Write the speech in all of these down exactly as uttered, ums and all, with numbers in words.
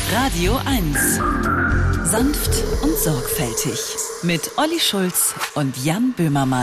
Radio eins. Sanft und sorgfältig. Mit Olli Schulz und Jan Böhmermann.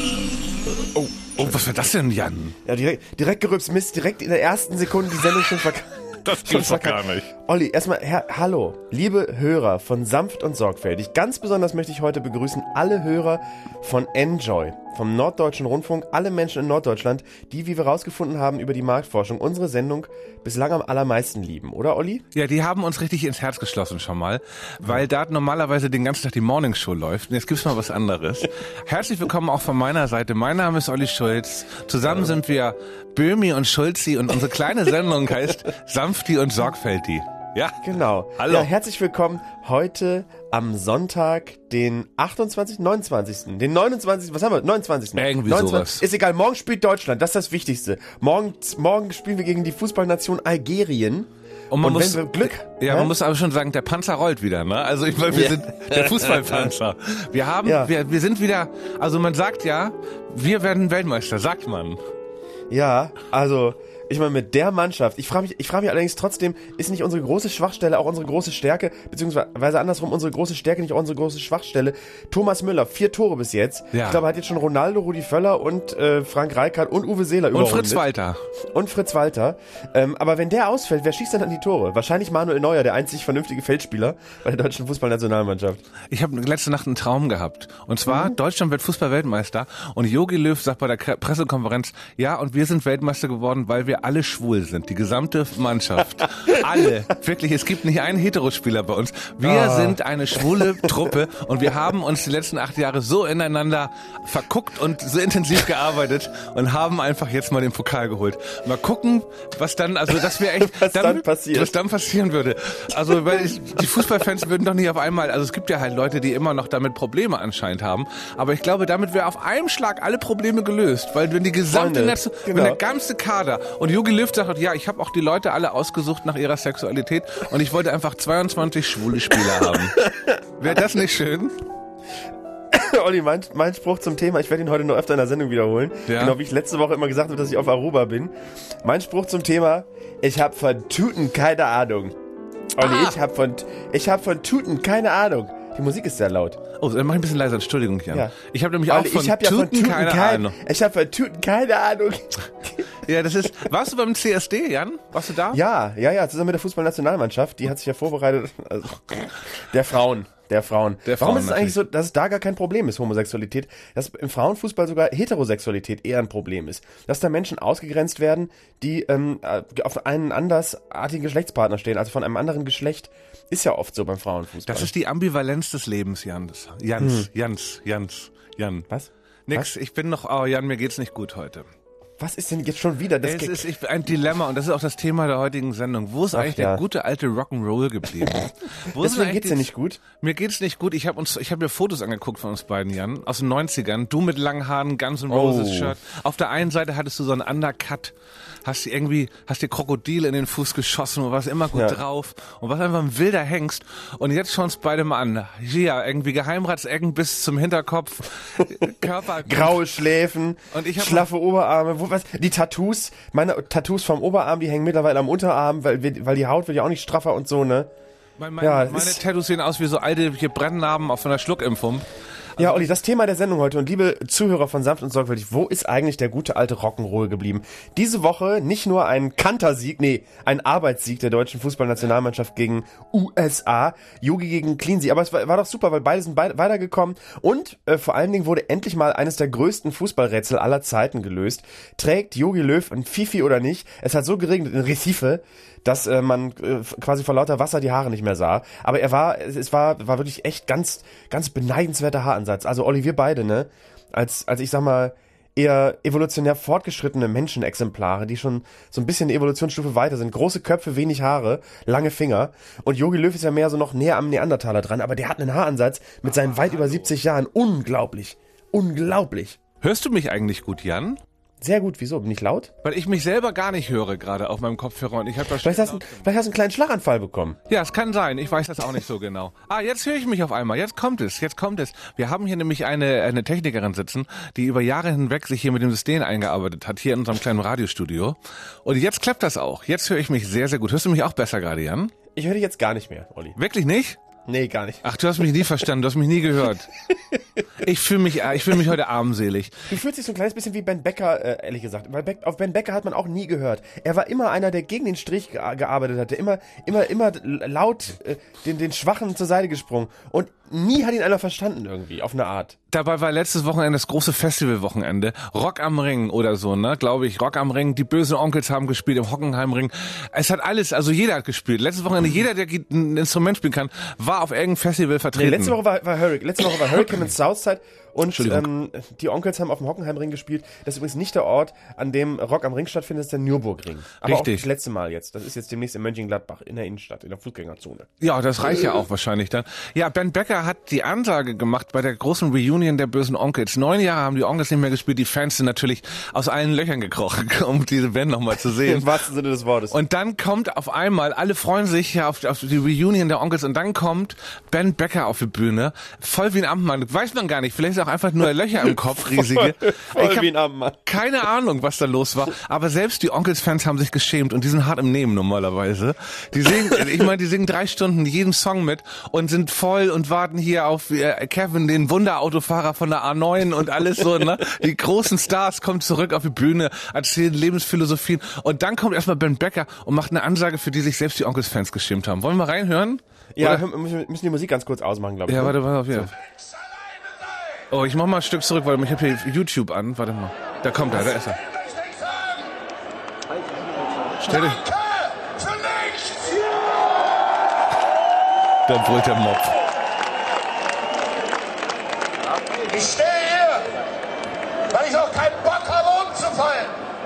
Oh, oh, was war das denn, Jan? Ja, direkt, direkt gerübst, Mist, direkt in der ersten Sekunde die Sendung schon verkackt. Das gibt's doch gar nicht. Olli, erstmal, Herr, hallo, liebe Hörer von Sanft und Sorgfältig. Ganz besonders möchte ich heute begrüßen alle Hörer von Enjoy, vom Norddeutschen Rundfunk, alle Menschen in Norddeutschland, die, wie wir rausgefunden haben über die Marktforschung, unsere Sendung bislang am allermeisten lieben, oder Olli? Ja, die haben uns richtig ins Herz geschlossen schon mal, weil da normalerweise den ganzen Tag die Morningshow läuft und jetzt gibt's mal was anderes. Herzlich willkommen auch von meiner Seite. Mein Name ist Olli Schulz. Zusammen sind wir Böhmi und Schulzi und unsere kleine Sendung heißt Sanfti und Sorgfälti. Ja, genau. Hallo. Ja, herzlich willkommen heute am Sonntag, den achtundzwanzigsten, neunundzwanzigsten Den neunundzwanzigsten Was haben wir? neunundzwanzigsten Irgendwie neunundzwanzigsten sowas. Ist egal, morgen spielt Deutschland, das ist das Wichtigste. Morgen, morgen spielen wir gegen die Fußballnation Algerien. Und, man Und muss, wenn wir Glück... Ja, hä? man muss aber schon sagen, der Panzer rollt wieder, ne? Also ich meine, wir Ja. sind der Fußballpanzer. Wir haben, Ja. wir, wir sind wieder, also man sagt ja, wir werden Weltmeister, sagt man. Ja, also... Ich meine, mit der Mannschaft, ich frage mich, ich frage mich allerdings trotzdem, ist nicht unsere große Schwachstelle auch unsere große Stärke, beziehungsweise andersrum, unsere große Stärke nicht auch unsere große Schwachstelle? Thomas Müller, vier Tore bis jetzt. Ja. Ich glaube, er hat jetzt schon Ronaldo, Rudi Völler und äh, Frank Rijkaard und Uwe Seeler Und überrundet. Fritz Walter. Und Fritz Walter. Ähm, aber wenn der ausfällt, wer schießt dann an die Tore? Wahrscheinlich Manuel Neuer, der einzig vernünftige Feldspieler bei der deutschen Fußballnationalmannschaft. Ich habe letzte Nacht einen Traum gehabt. Und zwar, mhm. Deutschland wird Fußball-Weltmeister und Jogi Löw sagt bei der K- Pressekonferenz, ja, und wir sind Weltmeister geworden, weil wir alle schwul sind. Die gesamte Mannschaft. Alle. Wirklich, es gibt nicht einen Heterospieler bei uns. Wir Ah. sind eine schwule Truppe und wir haben uns die letzten acht Jahre so ineinander verguckt und so intensiv gearbeitet und haben einfach jetzt mal den Pokal geholt. Mal gucken, was dann, also das wäre echt, Was dann passiert. was dann passieren würde. Also, weil ich, die Fußballfans würden doch nicht auf einmal, also es gibt ja halt Leute, die immer noch damit Probleme anscheinend haben, aber ich glaube, damit wäre auf einem Schlag alle Probleme gelöst, weil wenn die gesamte, Freunde, Netz, genau. wenn der ganze Kader und Jogi Löw sagt, ja, ich habe auch die Leute alle ausgesucht nach ihrer Sexualität und ich wollte einfach zweiundzwanzig schwule Spieler haben. Wäre das nicht schön? Olli, mein, mein Spruch zum Thema, ich werde ihn heute noch öfter in der Sendung wiederholen. Ja. Genau wie ich letzte Woche immer gesagt habe, dass ich auf Aruba bin. Mein Spruch zum Thema, ich habe von Tuten keine Ahnung. Olli, Ah. ich habe von, ich hab von Tuten keine Ahnung. Die Musik ist sehr laut. Oh, dann mach ich ein bisschen leiser, Entschuldigung, Jan. Ja. Ich habe nämlich auch Olli, von ich hab ja von Tuten Tuten keine kein, Ahnung. Ich habe von Tuten keine Ahnung. Ja, das ist, warst du beim C S D, Jan? Warst du da? Ja, ja, ja, zusammen mit der Fußballnationalmannschaft, die hat sich ja vorbereitet, also, der Frauen, der Frauen. Der Warum Frauen ist es eigentlich so, dass es da gar kein Problem ist, Homosexualität, dass im Frauenfußball sogar Heterosexualität eher ein Problem ist, dass da Menschen ausgegrenzt werden, die ähm, auf einen andersartigen Geschlechtspartner stehen, also von einem anderen Geschlecht, ist ja oft so beim Frauenfußball. Das ist die Ambivalenz des Lebens, Jans. Jans, Jans, Jans, Jan. Was? Nix, ich bin noch, oh Jan, mir geht's nicht gut heute. Was ist denn jetzt schon wieder? Das Es ist ich, ein Dilemma und das ist auch das Thema der heutigen Sendung. Wo ist Ach, eigentlich ja. der gute alte Rock'n'Roll geblieben? Wo sind Deswegen eigentlich geht's dir die- nicht gut? Mir geht's nicht gut. Ich habe uns, ich habe mir Fotos angeguckt von uns beiden, Jan, aus den neunzigern. Du mit langen Haaren, Guns N' Roses Oh. Shirt. Auf der einen Seite hattest du so einen Undercut, hast du irgendwie, hast dir Krokodil in den Fuß geschossen und warst immer gut Ja. drauf und warst einfach ein wilder Hengst. Und jetzt schauen uns beide mal an. Hier, irgendwie Geheimratsecken bis zum Hinterkopf, Körper. Graue Schläfen, Und ich hab schlaffe Oberarme, wo, was, die Tattoos, meine Tattoos vom Oberarm, die hängen mittlerweile am Unterarm, weil, wir- weil die Haut wird ja auch nicht straffer und so, ne? Mein, mein, Ja, meine ist- Tattoos sehen aus wie so alte hier Brennnarben auf einer Schluckimpfung. Ja, Olli, das Thema der Sendung heute und liebe Zuhörer von Sanft und Sorgfältig, wo ist eigentlich der gute alte Rock'n'Roll geblieben? Diese Woche nicht nur ein Kantersieg, nee, ein Arbeitssieg der deutschen Fußballnationalmannschaft gegen U S A, Jogi gegen Cleansea, aber es war, war doch super, weil beide sind beid, weitergekommen und äh, vor allen Dingen wurde endlich mal eines der größten Fußballrätsel aller Zeiten gelöst. Trägt Jogi Löw ein Fifi oder nicht? Es hat so geregnet in Recife, dass äh, man äh, quasi vor lauter Wasser die Haare nicht mehr sah. Aber er war, es, es war, war wirklich echt ganz, ganz beneidenswerter Haaransatz. Also Olli, wir beide, ne? Als, als ich sag mal, eher evolutionär fortgeschrittene Menschenexemplare, die schon so ein bisschen eine Evolutionsstufe weiter sind. Große Köpfe, wenig Haare, lange Finger. Und Jogi Löw ist ja mehr so noch näher am Neandertaler dran, aber der hat einen Haaransatz mit seinen weit über siebzig Jahren. Unglaublich. Unglaublich. Hörst du mich eigentlich gut, Jan? Sehr gut, wieso? Bin ich laut? Weil ich mich selber gar nicht höre gerade auf meinem Kopfhörer und ich habe das Vielleicht hast, du, vielleicht hast du einen kleinen Schlaganfall bekommen. Ja, es kann sein. Ich weiß das auch nicht so genau. Ah, jetzt höre ich mich auf einmal. Jetzt kommt es. Jetzt kommt es. Wir haben hier nämlich eine eine Technikerin sitzen, die über Jahre hinweg sich hier mit dem System eingearbeitet hat, hier in unserem kleinen Radiostudio. Und jetzt klappt das auch. Jetzt höre ich mich sehr, sehr gut. Hörst du mich auch besser gerade, Jan? Ich höre dich jetzt gar nicht mehr, Olli. Wirklich nicht? Nee, gar nicht. Ach, du hast mich nie verstanden, du hast mich nie gehört. Ich fühle mich, ich fühle mich heute armselig. Du fühlst dich so ein kleines bisschen wie Ben Becker, äh, ehrlich gesagt. Weil Be- auf Ben Becker hat man auch nie gehört. Er war immer einer, der gegen den Strich ge- gearbeitet hat, der immer, immer, immer laut äh, den, den Schwachen zur Seite gesprungen. Und nie hat ihn einer verstanden irgendwie, auf eine Art. Dabei war letztes Wochenende das große Festivalwochenende. Rock am Ring oder so, ne? Glaube ich. Rock am Ring. Die bösen Onkels haben gespielt im Hockenheimring. Es hat alles, also jeder hat gespielt. Letztes Wochenende, jeder, der ein Instrument spielen kann, war auf irgendeinem Festival vertreten. Nee, letzte Woche war, war Hurricane, letzte Woche war Hurricane in Southside und ähm, die Onkels haben auf dem Hockenheimring gespielt. Das ist übrigens nicht der Ort, an dem Rock am Ring stattfindet, das ist der Nürburgring. Aber Richtig. auch das letzte Mal jetzt. Das ist jetzt demnächst in Mönchengladbach, in der Innenstadt, in der Fußgängerzone. Ja, das reicht ja auch wahrscheinlich dann. Ja, Ben Becker hat die Ansage gemacht bei der großen Reunion der bösen Onkels. Neun Jahre haben die Onkels nicht mehr gespielt. Die Fans sind natürlich aus allen Löchern gekrochen, um diese Band nochmal zu sehen. Im wahrsten Sinne des Wortes. Und dann kommt auf einmal, alle freuen sich ja auf, auf die Reunion der Onkels und dann kommt Ben Becker auf die Bühne, voll wie ein Amtmann. Weiß man gar nicht, vielleicht ist auch einfach nur Löcher im Kopf, riesige. Voll Ich hab wie ein Amtmann. keine Ahnung, was da los war, aber selbst die Onkels-Fans haben sich geschämt und die sind hart im Nehmen normalerweise. Die singen, ich meine, die singen drei Stunden jeden Song mit und sind voll und warten hier auf äh, Kevin, den Wunderautofahrer von der A neun und alles so, ne? Die großen Stars kommen zurück auf die Bühne, erzählen Lebensphilosophien und dann kommt erstmal Ben Becker und macht eine Ansage, für die sich selbst die Onkels-Fans geschämt haben. Wollen wir mal reinhören? Ja, Oder? wir müssen die Musik ganz kurz ausmachen, glaube ich. Ja, ne? warte, warte auf hier. Oh, ich mach mal ein Stück zurück, weil ich habe hier YouTube an. Warte mal. Da kommt er, da ist er. Stell dich. Da brüllt der Mob. Ich stehe hier, weil ich auch keinen Bock habe, umzufallen.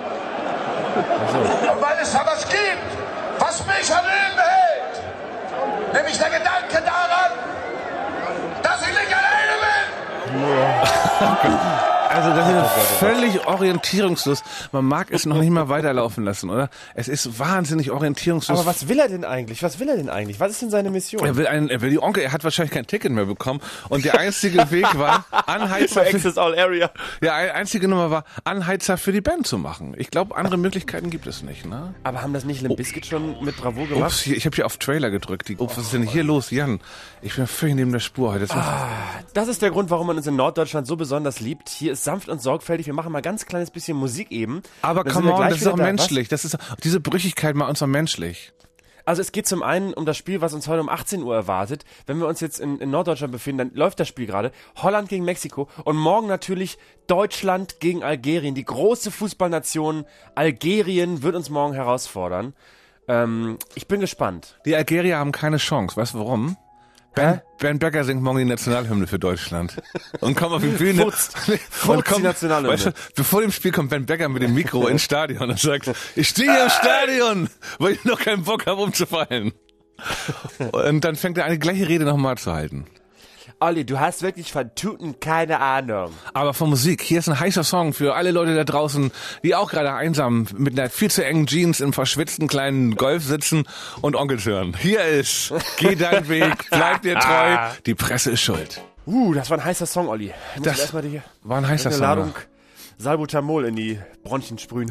Und weil es da was gibt, was mich am Leben hält. Nämlich der Gedanke daran, dass ich nicht alleine bin. Also das ist völlig orientierungslos. Man mag es noch nicht mal weiterlaufen lassen, oder? Es ist wahnsinnig orientierungslos. Aber was will er denn eigentlich? Was will er denn eigentlich? Was ist denn seine Mission? Er will, einen, er will die Onkel, er hat wahrscheinlich kein Ticket mehr bekommen und der einzige Weg war, Anheizer für, Access All Area. ja, einzige Nummer war, Anheizer für die Band zu machen. Ich glaube, andere Möglichkeiten gibt es nicht, ne? Aber haben das nicht Limp Bizkit schon mit Bravour gemacht? Ups, hier, ich habe hier auf Trailer gedrückt. Die, ups, was ist denn hier los, Jan? Ich bin völlig neben der Spur heute. Das Ah, das ist der Grund, warum man uns in Norddeutschland so besonders liebt. Hier ist sanft und sorgfältig. Wir machen mal ganz kleines bisschen Musik eben. aber Dann come sind wir on, gleich das ist wieder auch da. menschlich. Das ist, diese Brüchigkeit macht uns auch menschlich. Also es geht zum einen um das Spiel, was uns heute um achtzehn Uhr erwartet. Wenn wir uns jetzt in, in Norddeutschland befinden, dann läuft das Spiel gerade. Holland gegen Mexiko und morgen natürlich Deutschland gegen Algerien. Die große Fußballnation Algerien wird uns morgen herausfordern. Ähm, ich bin gespannt. Die Algerier haben keine Chance. Weißt du warum? Ben, Ben Becker singt morgen die Nationalhymne für Deutschland. Und kommt auf die Bühne. Futzt. und Futzt kommt, die Nationalhymne. Weißt du, bevor dem Spiel kommt Ben Becker mit dem Mikro ins Stadion und sagt, ich stehe hier im Stadion, weil ich noch keinen Bock habe, umzufallen. Und dann fängt er eine gleiche Rede nochmal zu halten. Olli, du hast wirklich von Tuten keine Ahnung. Aber von Musik, hier ist ein heißer Song für alle Leute da draußen, die auch gerade einsam mit einer viel zu engen Jeans im verschwitzten kleinen Golf sitzen und Onkels hören. Hier ist Geh deinen Weg, bleib dir treu, die Presse ist schuld. Uh, das war ein heißer Song, Olli. Ich muss Das erstmal die war ein heißer eine Song. Ladung Salbutamol in die Bronchien sprühen.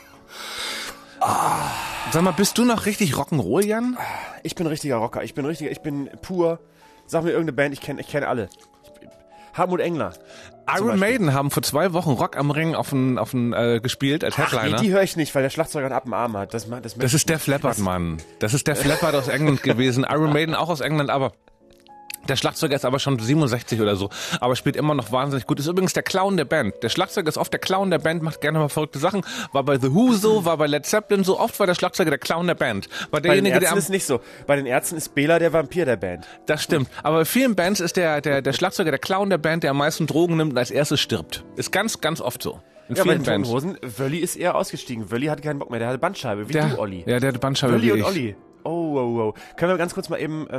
Sag mal, bist du noch richtig Rock'n'Roll, Jan? Ich bin richtiger Rocker. Ich bin richtiger, ich bin pur. Sag mir irgendeine Band, ich kenne ich kenn alle. Ich, Hartmut Engler. Iron Maiden haben vor zwei Wochen Rock am Ring auf ein, auf ein, äh, gespielt als Ach, Headliner. nee, die höre ich nicht, weil der Schlagzeuger einen ab dem Arm hat. Das, das, Das ist Def Leppard, Mann. Das ist Def Leppard aus England gewesen. Iron Maiden auch aus England, aber der Schlagzeuger ist aber schon siebenundsechzig oder so, aber spielt immer noch wahnsinnig gut. Ist übrigens der Clown der Band. Der Schlagzeuger ist oft der Clown der Band, macht gerne mal verrückte Sachen. War bei The Who so, war bei Led Zeppelin so. Oft war der Schlagzeuger der Clown der Band. War Bei den derjenige, der Ärzten am, ist nicht so. Bei den Ärzten ist Bela der Vampir der Band. das stimmt. Aber bei vielen Bands ist der, der, der Schlagzeuger der Clown der Band, der am meisten Drogen nimmt und als erstes stirbt. Ist ganz, ganz oft so. In Ja, bei vielen den Toten Bands. Hosen, Wölli ist eher ausgestiegen. Wölli hatte keinen Bock mehr, der hatte Bandscheibe, wie Der, du, Olli. ja, der hatte Bandscheibe Wölli wie und ich. Olli. Oh, oh, oh. Können wir ganz kurz mal eben ähm,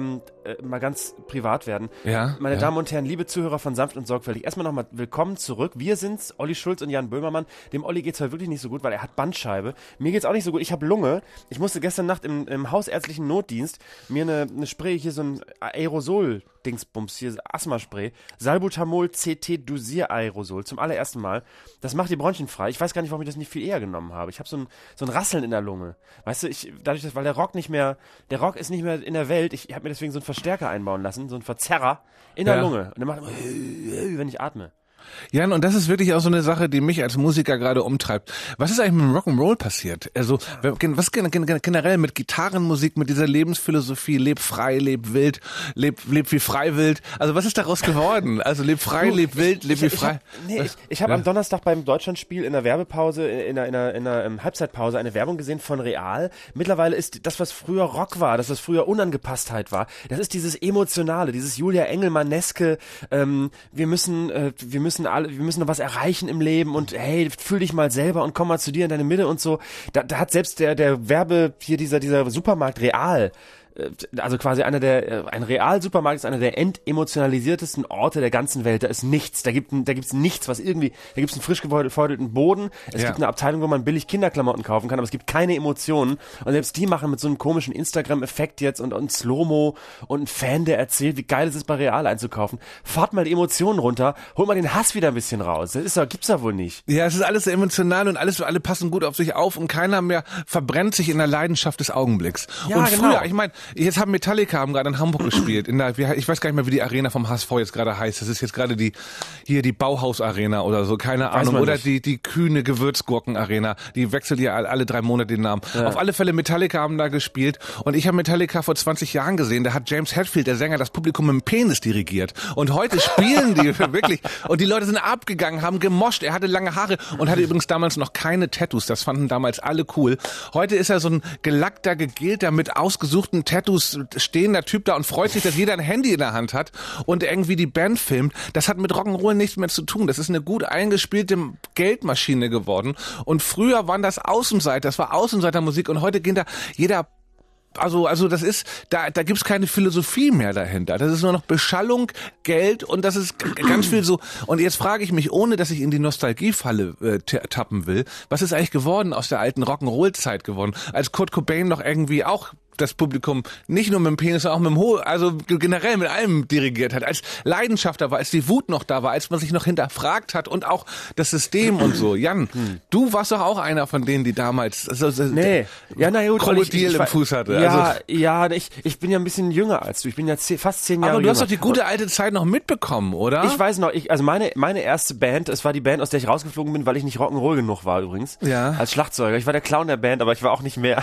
äh, mal ganz privat werden. Ja, Meine ja. Damen und Herren, liebe Zuhörer von Sanft und Sorgfältig, erstmal nochmal willkommen zurück. Wir sind's, Olli Schulz und Jan Böhmermann. Dem Olli geht's heute wirklich nicht so gut, weil er hat Bandscheibe. Mir geht's auch nicht so gut. Ich habe Lunge. Ich musste gestern Nacht im, im hausärztlichen Notdienst mir eine, eine Spray, hier so ein Aerosol-Dingsbums, hier Asthma-Spray, Salbutamol C T-Dosier-Aerosol zum allerersten Mal. Das macht die Bronchien frei. Ich weiß gar nicht, warum ich das nicht viel eher genommen habe. Ich habe so ein, so ein Rasseln in der Lunge. Weißt du, ich, dadurch, dass, weil der Rock nicht mehr, der Rock ist nicht mehr in der Welt. Ich habe mir deswegen so einen Verstärker einbauen lassen, so einen Verzerrer in der Ja. Lunge. Und der macht immer, wenn ich atme. Jan, und das ist wirklich auch so eine Sache, die mich als Musiker gerade umtreibt. Was ist eigentlich mit dem Rock'n'Roll passiert? Also, was generell mit Gitarrenmusik, mit dieser Lebensphilosophie, leb frei, leb wild, leb, leb wie frei wild. Also, was ist daraus geworden? Also, leb frei, leb wild, leb wie Ich, frei. hab, nee, ich, ich habe ja. am Donnerstag beim Deutschlandspiel in der Werbepause, in der, in der, in der um, Halbzeitpause eine Werbung gesehen von Real. Mittlerweile ist das, was früher Rock war, das, was früher Unangepasstheit war, das ist dieses Emotionale, dieses Julia Engelmanneske, ähm, wir müssen, äh, wir müssen alle, wir müssen noch was erreichen im Leben und hey, fühl dich mal selber und komm mal zu dir in deine Mitte und so. Da, da hat selbst der, der Werbe, hier dieser, dieser Supermarkt Real, also quasi einer der, ein Real-Supermarkt ist einer der entemotionalisiertesten Orte der ganzen Welt. Da ist nichts, da gibt da gibt's nichts, was irgendwie, da gibt's einen frisch gefeudelten Boden, es ja. gibt eine Abteilung, wo man billig Kinderklamotten kaufen kann, aber es gibt keine Emotionen und selbst die machen mit so einem komischen Instagram-Effekt jetzt und, und Slow-Mo und ein Fan, der erzählt, wie geil es ist, bei Real einzukaufen. Fahrt mal die Emotionen runter, holt mal den Hass wieder ein bisschen raus. Das ist doch, gibt's ja wohl nicht. Ja, es ist alles sehr emotional und alles, alle passen gut auf sich auf und keiner mehr verbrennt sich in der Leidenschaft des Augenblicks. Ja, und genau. früher, ich meine, jetzt haben Metallica haben gerade in Hamburg gespielt. In der, ich weiß gar nicht mehr, wie die Arena vom H S V jetzt gerade heißt. Das ist jetzt gerade die, hier die Bauhaus-Arena oder so, keine Ahnung. Oder nicht. die, die kühne Gewürzgurken-Arena. Die wechselt ja alle drei Monate den Namen. Ja. Auf alle Fälle, Metallica haben da gespielt. Und ich habe Metallica vor zwanzig Jahren gesehen. Da hat James Hetfield, der Sänger, das Publikum mit dem Penis dirigiert. Und heute spielen die wirklich. Und die Leute sind abgegangen, haben gemoscht. Er hatte lange Haare und hatte übrigens damals noch keine Tattoos. Das fanden damals alle cool. Heute ist er so ein gelackter, gegelter, mit ausgesuchten Tattoos stehender Typ da und freut sich, dass jeder ein Handy in der Hand hat und irgendwie die Band filmt. Das hat mit Rock'n'Roll nichts mehr zu tun. Das ist eine gut eingespielte Geldmaschine geworden. Und früher waren das Außenseiter, das war Außenseitermusik und heute gehen da jeder Also, also das ist, da, da gibt's keine Philosophie mehr dahinter. Das ist nur noch Beschallung, Geld und das ist g- ganz viel so. Und jetzt frage ich mich, ohne dass ich in die Nostalgiefalle äh, t- tappen will, was ist eigentlich geworden aus der alten Rock'n'Roll-Zeit geworden, als Kurt Cobain noch irgendwie auch das Publikum nicht nur mit dem Penis, sondern auch mit dem Ho, also generell mit allem dirigiert hat, als Leidenschaft da war, als die Wut noch da war, als man sich noch hinterfragt hat und auch das System und so. Jan, du warst doch auch einer von denen, die damals also, Nee, ja, na gut, Krokodil ich, ich, ich, im Fuß hatte. Ja, also, ja, ich, ich bin ja ein bisschen jünger als du. Ich bin ja zehn, fast zehn Jahre aber du hast jünger. doch die gute alte Zeit noch mitbekommen, oder? Ich weiß noch, ich, also meine, meine erste Band, es war die Band, aus der ich rausgeflogen bin, weil ich nicht Rock'n'Roll genug war übrigens. Ja. Als Schlagzeuger. Ich war der Clown der Band, aber ich war auch nicht mehr.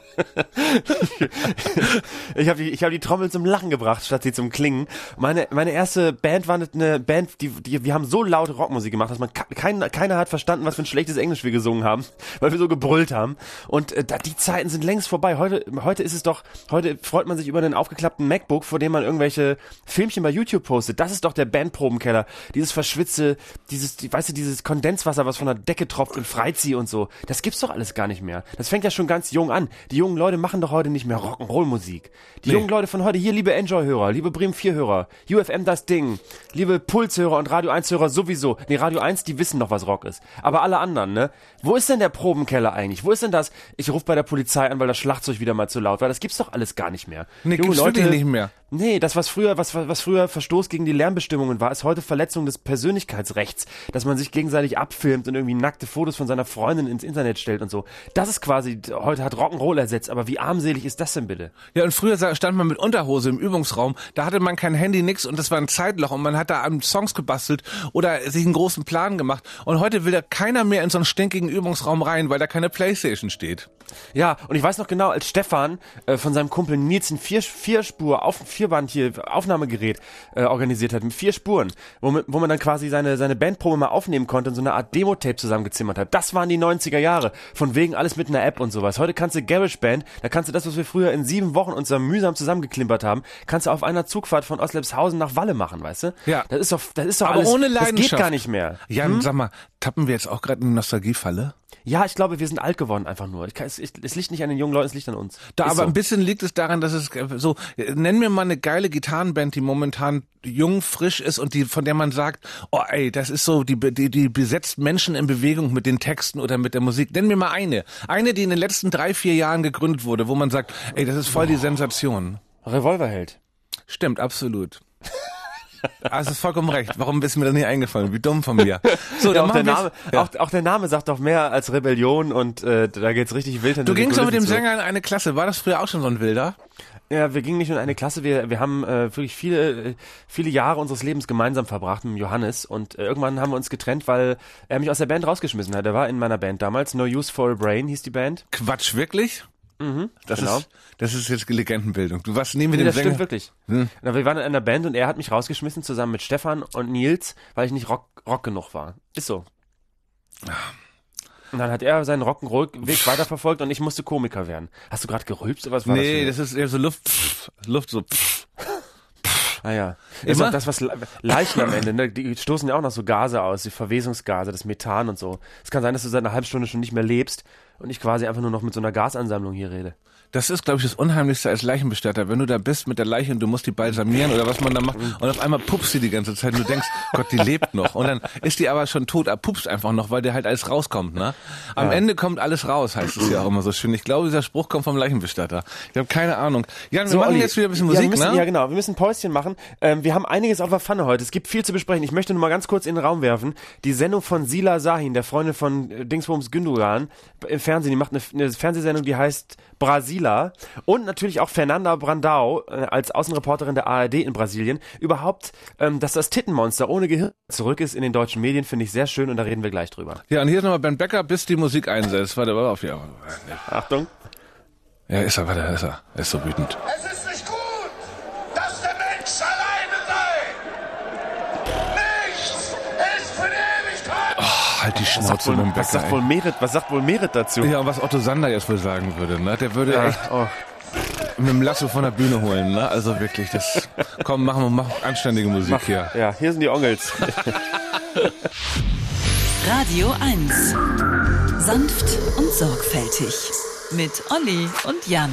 ich habe die, ich hab die Trommel zum Lachen gebracht, statt sie zum Klingen. Meine, meine erste Band war eine Band, die, die, wir haben so laute Rockmusik gemacht, dass man kein, keiner hat verstanden, was für ein schlechtes Englisch wir gesungen haben, weil wir so gebrüllt haben. Und äh, die Zeiten sind längst vorbei. Heute, heute ist es doch, heute freut man sich über einen aufgeklappten MacBook, vor dem man irgendwelche Filmchen bei YouTube postet. Das ist doch der Bandprobenkeller. Dieses verschwitze, dieses, die, weißt du, dieses Kondenswasser, was von der Decke tropft und Freiziehe und so. Das gibt's doch alles gar nicht mehr. Das fängt ja schon ganz jung an. Die jungen Leute machen doch heute nicht mehr Rock'n'Roll-Musik. Die Nee. jungen Leute von heute, hier liebe Enjoy-Hörer, liebe Bremen vier-Hörer, U F M das Ding, liebe Puls-Hörer und Radio eins-Hörer sowieso. Nee, Radio eins, die wissen doch, was Rock ist. Aber alle anderen, ne? Wo ist denn der Probenkeller eigentlich? Wo ist denn das? Ich rufe bei der Polizei an, weil das Schlagzeug wieder mal zu laut war. Das gibt's doch alles gar nicht mehr. Nee, Junge gibt's wirklich nicht mehr. Nee, das, was früher, was, was früher Verstoß gegen die Lärmbestimmungen war, ist heute Verletzung des Persönlichkeitsrechts, dass man sich gegenseitig abfilmt und irgendwie nackte Fotos von seiner Freundin ins Internet stellt und so. Das ist quasi, heute hat Rock'n'Roll ersetzt, aber wie armselig ist das denn bitte? Ja, und früher sa- stand man mit Unterhose im Übungsraum, da hatte man kein Handy, nix und das war ein Zeitloch und man hat da an Songs gebastelt oder sich einen großen Plan gemacht und heute will da keiner mehr in so einen stinkigen Übungsraum rein, weil da keine Playstation steht. Ja, und ich weiß noch genau, als Stefan äh, von seinem Kumpel Nils ein vier, Vierspur, auf, Vierband hier, Aufnahmegerät äh, organisiert hat, mit vier Spuren, wo, man- wo man dann quasi seine, seine Bandprobe mal aufnehmen konnte und so eine Art Demo-Tape zusammengezimmert hat. Das waren die neunziger Jahre. Von wegen alles mit einer App und sowas. Heute kannst du GarageBand, da kannst du das, was wir früher in sieben Wochen uns da mühsam zusammengeklimpert haben, kannst du auf einer Zugfahrt von Oslepshausen nach Walle machen, weißt du? Ja. Das ist doch, das ist doch Aber alles, ohne das Leidenschaft. geht gar nicht mehr. Jan, sag mal, tappen wir jetzt auch gerade in die Nostalgiefalle? Ja, ich glaube, wir sind alt geworden einfach nur. Ich kann, es, es liegt nicht an den jungen Leuten, es liegt an uns. Da, Ist aber so. ein bisschen liegt es daran, dass es so, nenn mir mal eine geile Gitarrenband, die momentan jung, frisch ist und die, von der man sagt, oh ey, das ist so, die, die, die besetzt Menschen in Bewegung mit den Texten oder mit der Musik. Nenn mir mal eine. Eine, die in den letzten drei, vier Jahren gegründet wurde, wo man sagt, ey, das ist voll die Sensation. Revolverheld. Stimmt, absolut. Also ist vollkommen recht. Warum ist mir das nicht eingefallen? Wie dumm von mir. So, Ja, dann auch, der machen Name, ja. auch, auch der Name sagt doch mehr als Rebellion und äh, da geht's richtig wild. Du gingst doch mit dem zu. Sänger in eine Klasse. War das früher auch schon so ein Wilder? Ja, wir gingen nicht nur in eine Klasse, wir, wir haben äh, wirklich viele, äh, viele Jahre unseres Lebens gemeinsam verbracht mit Johannes und äh, irgendwann haben wir uns getrennt, weil er mich aus der Band rausgeschmissen hat. Er war in meiner Band damals, No Use for a Brain hieß die Band. Quatsch, wirklich? Mhm, Das genau. ist, das ist jetzt Legendenbildung. Du warst nie mit Nee, dem das Sänger. stimmt wirklich. Hm. Na, wir waren in einer Band und er hat mich rausgeschmissen zusammen mit Stefan und Nils, weil ich nicht Rock, Rock genug war. Ist so. Und dann hat er seinen Rock'n'Roll-Weg weiterverfolgt und ich musste Komiker werden. Hast du gerade gerülpst oder was war Nee, das? das ist eher so Luft, pff, Luft so. Pff. Ah ja. Ist Immer? auch das, was Le- Leichen am Ende, ne? Die stoßen ja auch noch so Gase aus, die Verwesungsgase, das Methan und so. Es kann sein, dass du seit einer halben Stunde schon nicht mehr lebst und ich quasi einfach nur noch mit so einer Gasansammlung hier rede. Das ist, glaube ich, das Unheimlichste als Leichenbestatter. Wenn du da bist mit der Leiche und du musst die balsamieren oder was man da macht und auf einmal pupst sie die ganze Zeit und du denkst, Gott, die lebt noch. Und dann ist die aber schon tot, aber pupst einfach noch, weil dir halt alles rauskommt. Ne? Am Ja. Ende kommt alles raus, heißt es ja auch immer so schön. Ich glaube, dieser Spruch kommt vom Leichenbestatter. Ich habe keine Ahnung. Jan, wir So, machen Olli, jetzt wieder ein bisschen ja, Musik, wir müssen, ne? Ja, genau. Wir müssen ein Päuschen machen. Ähm, wir haben einiges auf der Pfanne heute. Es gibt viel zu besprechen. Ich möchte nur mal ganz kurz in den Raum werfen. Die Sendung von Sila Sahin, der Freundin von äh, Dingsbums Gündogan, im Fernsehen. Die macht eine, eine Fernsehsendung, die heißt Brasila. Und natürlich auch Fernanda Brandao äh, als Außenreporterin der A R D in Brasilien. Überhaupt, ähm, dass das Tittenmonster ohne Gehirn zurück ist in den deutschen Medien, finde ich sehr schön und da reden wir gleich drüber. Ja, und hier ist nochmal Ben Becker, bis die Musik einsetzt. Warte, warte auf, ja. Achtung. Ja, ist er, warte, ist er. Er ist so wütend. Es ist nicht gut, dass der Mensch alleine sei. Nichts ist für die Ewigkeit. Oh, halt die Was Schnauze sagt, mit wohl, dem Becker. was, sagt ey. wohl Merit, was sagt wohl Merit dazu? Ja, und was Otto Sander jetzt wohl sagen würde, ne? Der würde echt oh. mit dem Lasso von der Bühne holen, ne? Also wirklich, das, komm, machen wir, mach anständige Musik hier. Ja, hier sind die Ongels. Radio eins. Sanft und sorgfältig. Mit Olli und Jan.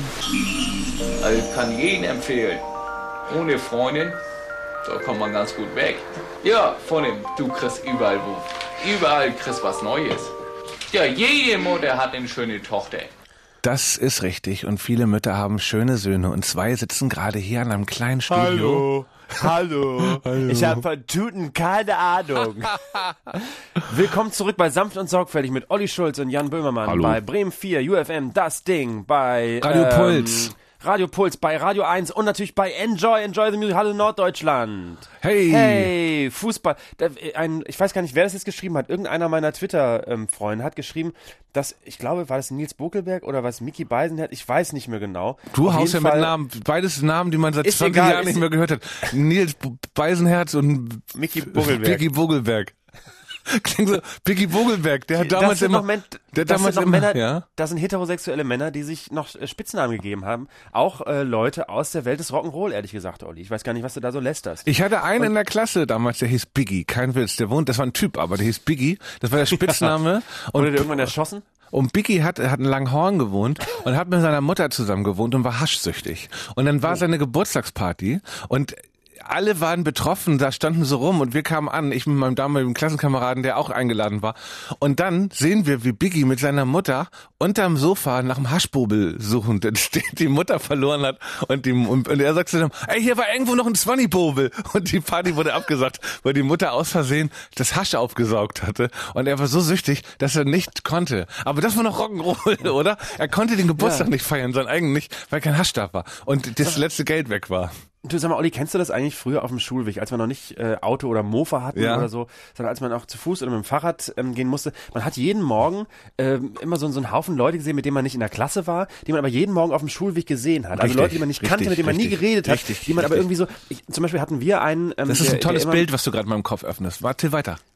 Also ich kann jeden empfehlen. Ohne Freundin, da kommt man ganz gut weg. Ja, von dem, du kriegst überall wo. Überall kriegst was Neues. Ja, jede Mutter hat eine schöne Tochter. Das ist richtig und viele Mütter haben schöne Söhne und zwei sitzen gerade hier an einem kleinen Studio. Hallo. Hallo. Ich habe von Tuten keine Ahnung. Willkommen zurück bei Sanft und Sorgfältig mit Olli Schulz und Jan Böhmermann. Hallo. Bei Bremen vier, U F M, das Ding, bei Radio ähm, Puls. Radio Puls, bei Radio eins und natürlich bei Enjoy, Enjoy the Music, Hallo Norddeutschland. Hey. Hey, Fußball. Da, ein, ich weiß gar nicht, wer das jetzt geschrieben hat. Irgendeiner meiner Twitter-Freunde hat geschrieben, dass, ich glaube, war das Nils Bokelberg oder was Micky Beisenherz? Ich weiß nicht mehr genau. Du Auf haust ja jeden mit Fall- Namen, beides Namen, die man seit Ist zwanzig egal, Jahren ist- nicht mehr gehört hat. Nils B- Beisenherz und Micky Bogelberg. Vicky Vogelberg. Klingt so, Vicky Vogelberg, der hat Das damals sind immer, noch Men- der hat das damals sind noch immer, Männer, ja. das sind heterosexuelle Männer, die sich noch äh, Spitznamen gegeben haben. Auch äh, Leute aus der Welt des Rock'n'Roll, ehrlich gesagt, Olli. Ich weiß gar nicht, was du da so lästerst. Ich hatte einen in der Klasse damals, der hieß Biggie, kein Witz, der wohnt, das war ein Typ, aber der hieß Biggie, das war der Spitzname. Wurde und der irgendwann erschossen? Und Biggie hat, hat in Langhorn gewohnt und hat mit seiner Mutter zusammen gewohnt und war haschsüchtig. Und dann war seine Geburtstagsparty und alle waren betroffen, da standen so rum und wir kamen an, ich mit meinem damaligen Klassenkameraden, der auch eingeladen war. Und dann sehen wir, wie Biggie mit seiner Mutter unterm Sofa nach dem Haschbobel suchend die Mutter verloren hat und, die, und, und er sagt zu dem, ey, hier war irgendwo noch ein Zwanni-Bobel. Und die Party wurde abgesagt, weil die Mutter aus Versehen das Hasch aufgesaugt hatte. Und er war so süchtig, dass er nicht konnte. Aber das war noch Rock'n'Roll, oder? Er konnte den Geburtstag Ja. nicht feiern, sein eigen nicht, weil kein Hasch da war. Und das letzte Geld weg war. Du, sag mal, Olli, kennst du das eigentlich früher auf dem Schulweg, als wir noch nicht äh, Auto oder Mofa hatten Ja. oder so, sondern als man auch zu Fuß oder mit dem Fahrrad ähm, gehen musste? Man hat jeden Morgen ähm, immer so, so einen Haufen Leute gesehen, mit denen man nicht in der Klasse war, die man aber jeden Morgen auf dem Schulweg gesehen hat. Also Richtig, Leute, die man nicht kannte, richtig, mit denen man nie richtig, geredet hat, richtig, die man aber richtig. irgendwie so, ich, zum Beispiel hatten wir einen... Ähm, Das ist der, ein tolles der immer, Bild, was du gerade in meinem Kopf öffnest. Warte weiter.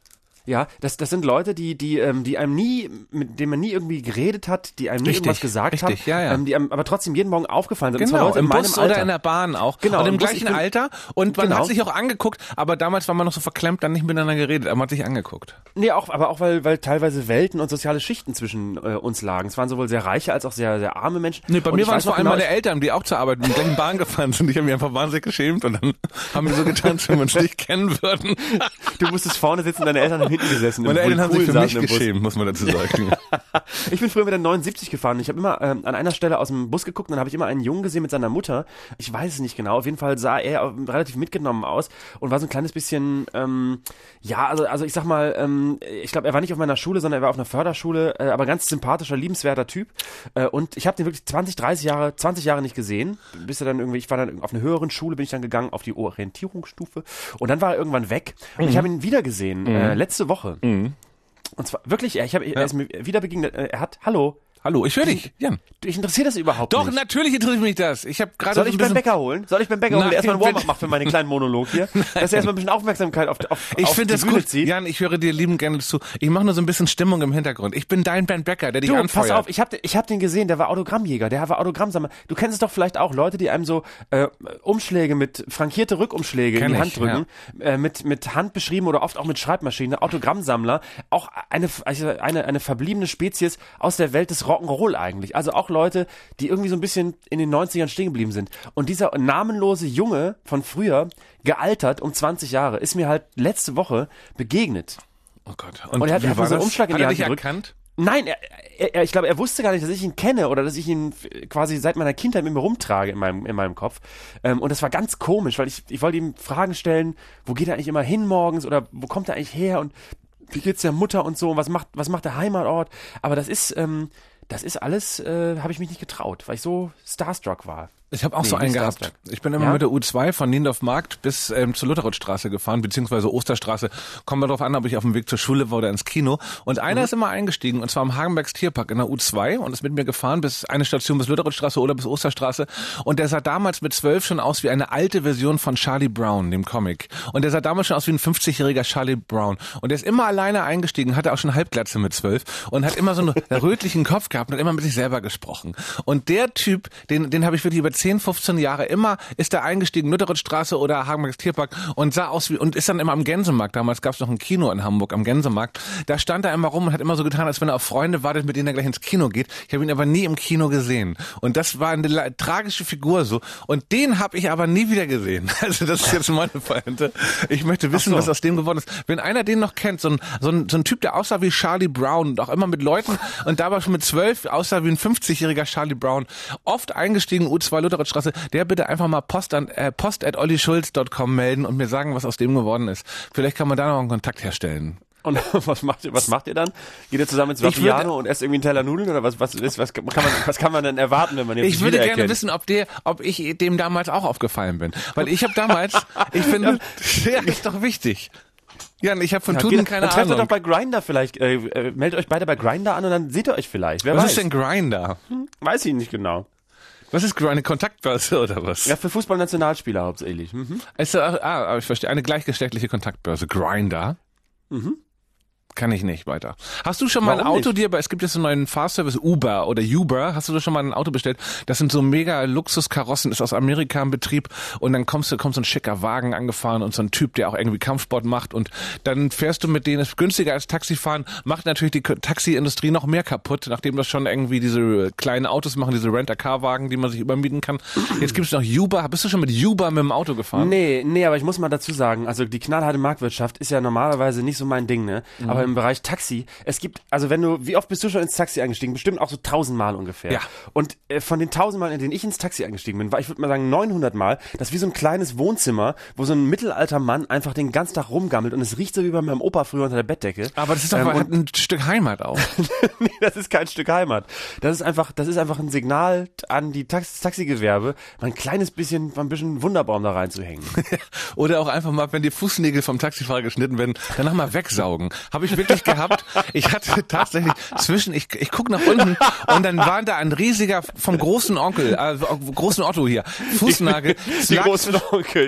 Ja, das, das sind Leute, die, die, ähm, die einem nie, mit denen man nie irgendwie geredet hat, die einem nie Richtig, irgendwas gesagt richtig, haben, ja, ja. Ähm, die einem aber trotzdem jeden Morgen aufgefallen sind. Und zwar Genau, Leute im in meinem Bus Alter. oder in der Bahn auch. Genau, Und im im Bus, gleichen ich bin- Alter. Und man Genau. hat sich auch angeguckt, aber damals war man noch so verklemmt, dann nicht miteinander geredet, aber man hat sich angeguckt. Nee, auch, aber auch, weil, weil teilweise Welten und soziale Schichten zwischen äh, uns lagen. Es waren sowohl sehr reiche als auch sehr, sehr arme Menschen. Nee, bei Und mir ich waren weiß es vor noch allem genau, meine Eltern, die auch zur Arbeit mit der gleichen Bahn gefahren sind. Ich habe mich einfach wahnsinnig geschämt und dann haben wir so getan, als wenn wir uns nicht kennen würden. Du musstest vorne sitzen, deine Eltern haben hinten gesessen. Meine Eltern haben sich für mich im Bus. geschämt, muss man dazu sagen. Ich bin früher mit der neunundsiebzig gefahren. Ich habe immer ähm, an einer Stelle aus dem Bus geguckt und dann habe ich immer einen Jungen gesehen mit seiner Mutter. Ich weiß es nicht genau. Auf jeden Fall sah er relativ mitgenommen aus und war so ein kleines bisschen, ähm, ja, also, also ich sag mal, ähm, ich glaube, er war nicht auf meiner Schule, sondern er war auf einer Förderschule, äh, aber ganz sympathischer, liebenswerter Typ. Äh, und ich habe den wirklich zwanzig, dreißig Jahre, zwanzig Jahre nicht gesehen. Bis er dann irgendwie, ich war dann auf einer höheren Schule, bin ich dann gegangen auf die Orientierungsstufe und dann war er irgendwann weg und Mhm. ich habe ihn wieder gesehen, Mhm. äh, letzte Woche. Mhm. Und zwar wirklich, ich habe, er ist mir wieder begegnet. Er hat, hallo. Hallo, ich höre dich, Jan. Ich interessiert das überhaupt Doch, nicht. natürlich interessiert mich das. Ich habe gerade Soll so ich ein beim bisschen... Bäcker holen? Soll ich beim Bäcker holen, Nein, der erstmal ein Warm-up bitte. macht für meinen kleinen Monolog hier? Dass er erstmal ein bisschen Aufmerksamkeit auf, auf, Ich auf finde die das Bühne gut. zieht. Jan, ich höre dir liebend gerne zu. Ich mache nur so ein bisschen Stimmung im Hintergrund. Ich bin dein Ben Becker, der dich Du, anfeuert. pass auf, ich hab, ich hab den gesehen, der war Autogrammjäger, der war Autogrammsammler. Du kennst es doch vielleicht auch, Leute, die einem so äh, Umschläge mit, frankierte Rückumschläge Kenn in die ich, Hand drücken, äh, mit, mit Hand beschrieben oder oft auch mit Schreibmaschine, Autogrammsammler, auch eine, also eine, eine verbliebene Spezies aus der Welt des Rock'n'Roll eigentlich. Also auch Leute, die irgendwie so ein bisschen in den neunzigern stehen geblieben sind. Und dieser namenlose Junge von früher, gealtert um zwanzig Jahre, ist mir halt letzte Woche begegnet. Oh Gott. Und er hat wie einfach war so einen das? Umschlag in Hat die er Hand dich gedrückt. erkannt? Nein, er, er, er, ich glaube, er wusste gar nicht, dass ich ihn kenne oder dass ich ihn f- quasi seit meiner Kindheit mit mir rumtrage in meinem, in meinem Kopf. Ähm, und das war ganz komisch, weil ich, ich wollte ihm Fragen stellen, wo geht er eigentlich immer hin morgens oder wo kommt er eigentlich her und wie geht's der Mutter und so, und was macht, was macht der Heimatort? Aber das ist, ähm, das ist alles, äh, habe ich mich nicht getraut, weil ich so starstruck war. Ich habe auch Nee, so einen nicht gehabt. Starstruck. Ich bin immer Ja? mit der U zwei von Niendorf Markt bis ähm, zur Lutherrothstraße gefahren, beziehungsweise Osterstraße. Kommt mal drauf an, ob ich auf dem Weg zur Schule war oder ins Kino. Und einer Mhm. ist immer eingestiegen, und zwar am Hagenbergs Tierpark in der U zwei und ist mit mir gefahren bis eine Station bis Lutherrothstraße oder bis Osterstraße. Und der sah damals mit zwölf schon aus wie eine alte Version von Charlie Brown, dem Comic. Und der sah damals schon aus wie ein fünfzigjähriger Charlie Brown. Und der ist immer alleine eingestiegen, hatte auch schon Halbglatze mit zwölf und hat immer so einen rötlichen Kopf gehabt und hat immer mit sich selber gesprochen. Und der Typ, den, den habe ich wirklich über zehn, fünfzehn Jahre immer, ist da eingestiegen, Lutherrothstraße oder Hagenbergs Tierpark und sah aus wie, und ist dann immer am Gänsemarkt, damals gab es noch ein Kino in Hamburg am Gänsemarkt, da stand er immer rum und hat immer so getan, als wenn er auf Freunde wartet, mit denen er gleich ins Kino geht. Ich habe ihn aber nie im Kino gesehen. Und das war eine la- tragische Figur so. Und den habe ich aber nie wieder gesehen. Also das ist jetzt meine Pointe. Ich möchte wissen, Ach so. was aus dem geworden ist. Wenn einer den noch kennt, so ein, so ein, so ein Typ, der aussah wie Charlie Brown und auch immer mit Leuten und dabei schon mit zwölf aussah wie ein fünfzigjähriger Charlie Brown, oft eingestiegen, U zwei Lutherrothstraße, der bitte einfach mal post an äh, post at ollischulz punkt com melden und mir sagen, was aus dem geworden ist. Vielleicht kann man da noch einen Kontakt herstellen. Und was macht ihr, was macht ihr dann? Geht ihr zusammen ins Ich würde- Vapiano und esst irgendwie einen Teller Nudeln oder was, was ist, was kann man, was kann man denn erwarten, wenn man jetzt Ich würde gerne wiedererkennt? wissen, ob der, ob ich dem damals auch aufgefallen bin. Weil ich habe damals, ich finde, ja, ist doch wichtig. Jan, ich habe von Ja, Tuden geht- keine dann trefft Ahnung. ihr doch bei Grindr vielleicht, äh, äh, meldet euch beide bei Grindr an und dann seht ihr euch vielleicht. Wer Was weiß. ist denn Grindr? Weiß ich nicht genau. Was ist Grindr? Eine Kontaktbörse oder was? Ja, für Fußballnationalspieler hauptsächlich. Mhm. Ist, äh, ah, aber ich verstehe. Eine gleichgeschlechtliche Kontaktbörse. Grindr? Mhm. Kann ich nicht weiter. Hast du schon mal ein Warum Auto nicht? dir, es gibt jetzt einen neuen Fahrservice, Uber oder Uber, hast du da schon mal ein Auto bestellt? Das sind so mega Luxuskarossen, ist aus Amerika im Betrieb und dann kommst du, kommt so ein schicker Wagen angefahren und so ein Typ, der auch irgendwie Kampfsport macht und dann fährst du mit denen, ist günstiger als Taxifahren, macht natürlich die Taxiindustrie noch mehr kaputt, nachdem das schon irgendwie diese kleinen Autos machen, diese Rent-A-Car-Wagen, die man sich übermieten kann. Jetzt gibt's noch Uber. Bist du schon mit Uber mit dem Auto gefahren? Nee, nee, aber ich muss mal dazu sagen, also die knallharte Marktwirtschaft ist ja normalerweise nicht so mein Ding, ne? Mhm. Aber im Bereich Taxi, es gibt, also wenn du, wie oft bist du schon ins Taxi eingestiegen? Bestimmt auch so tausendmal ungefähr. Ja. Und äh, von den tausendmal, in denen ich ins Taxi eingestiegen bin, war, ich würde mal sagen, neunhundert Mal, das ist wie so ein kleines Wohnzimmer, wo so ein mittelalter Mann einfach den ganzen Tag rumgammelt und es riecht so wie bei meinem Opa früher unter der Bettdecke. Aber das ist doch Ähm, hat ein Stück Heimat auch. Nee, das ist kein Stück Heimat. Das ist einfach, das ist einfach ein Signal an die Tax Taxigewerbe, mal ein kleines bisschen, mal ein bisschen Wunderbaum da reinzuhängen. Oder auch einfach mal, wenn die Fußnägel vom Taxifahrer geschnitten werden, danach mal wegsaugen. Habe ich wirklich gehabt. Ich hatte tatsächlich zwischen, ich, ich guck nach unten und dann war da ein riesiger vom großen Onkel, äh, großen Otto hier, Fußnagel. Die großen Onkels.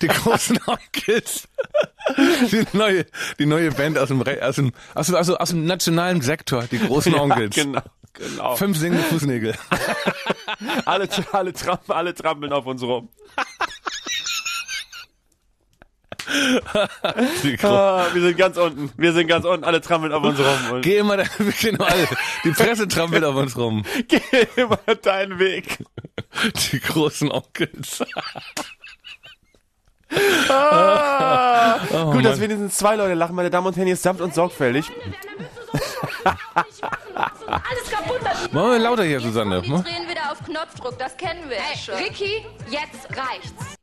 Die großen Onkels. Die neue, die neue Band aus dem, Re- aus dem, aus dem, also aus dem nationalen Sektor, die großen Onkels. Ja, genau, genau. Fünf singende Fußnägel. alle, alle, trampeln, alle trampeln auf uns rum. Ah, wir sind ganz unten. Wir sind ganz unten. Alle trampeln auf uns rum. Geh immer, da, genau, alle. Die Presse trampelt auf uns rum. Geh immer deinen Weg. Die großen Onkels. Ah, Oh, gut, dass Mann. wenigstens zwei Leute lachen, meine Damen und Herren, hier ist sanft und sorgfältig. Alles kaputt. Das Machen wir lauter hier, Susanne. Die drehen wieder auf Knopfdruck, das kennen wir ja schon. Ricky, jetzt reicht's.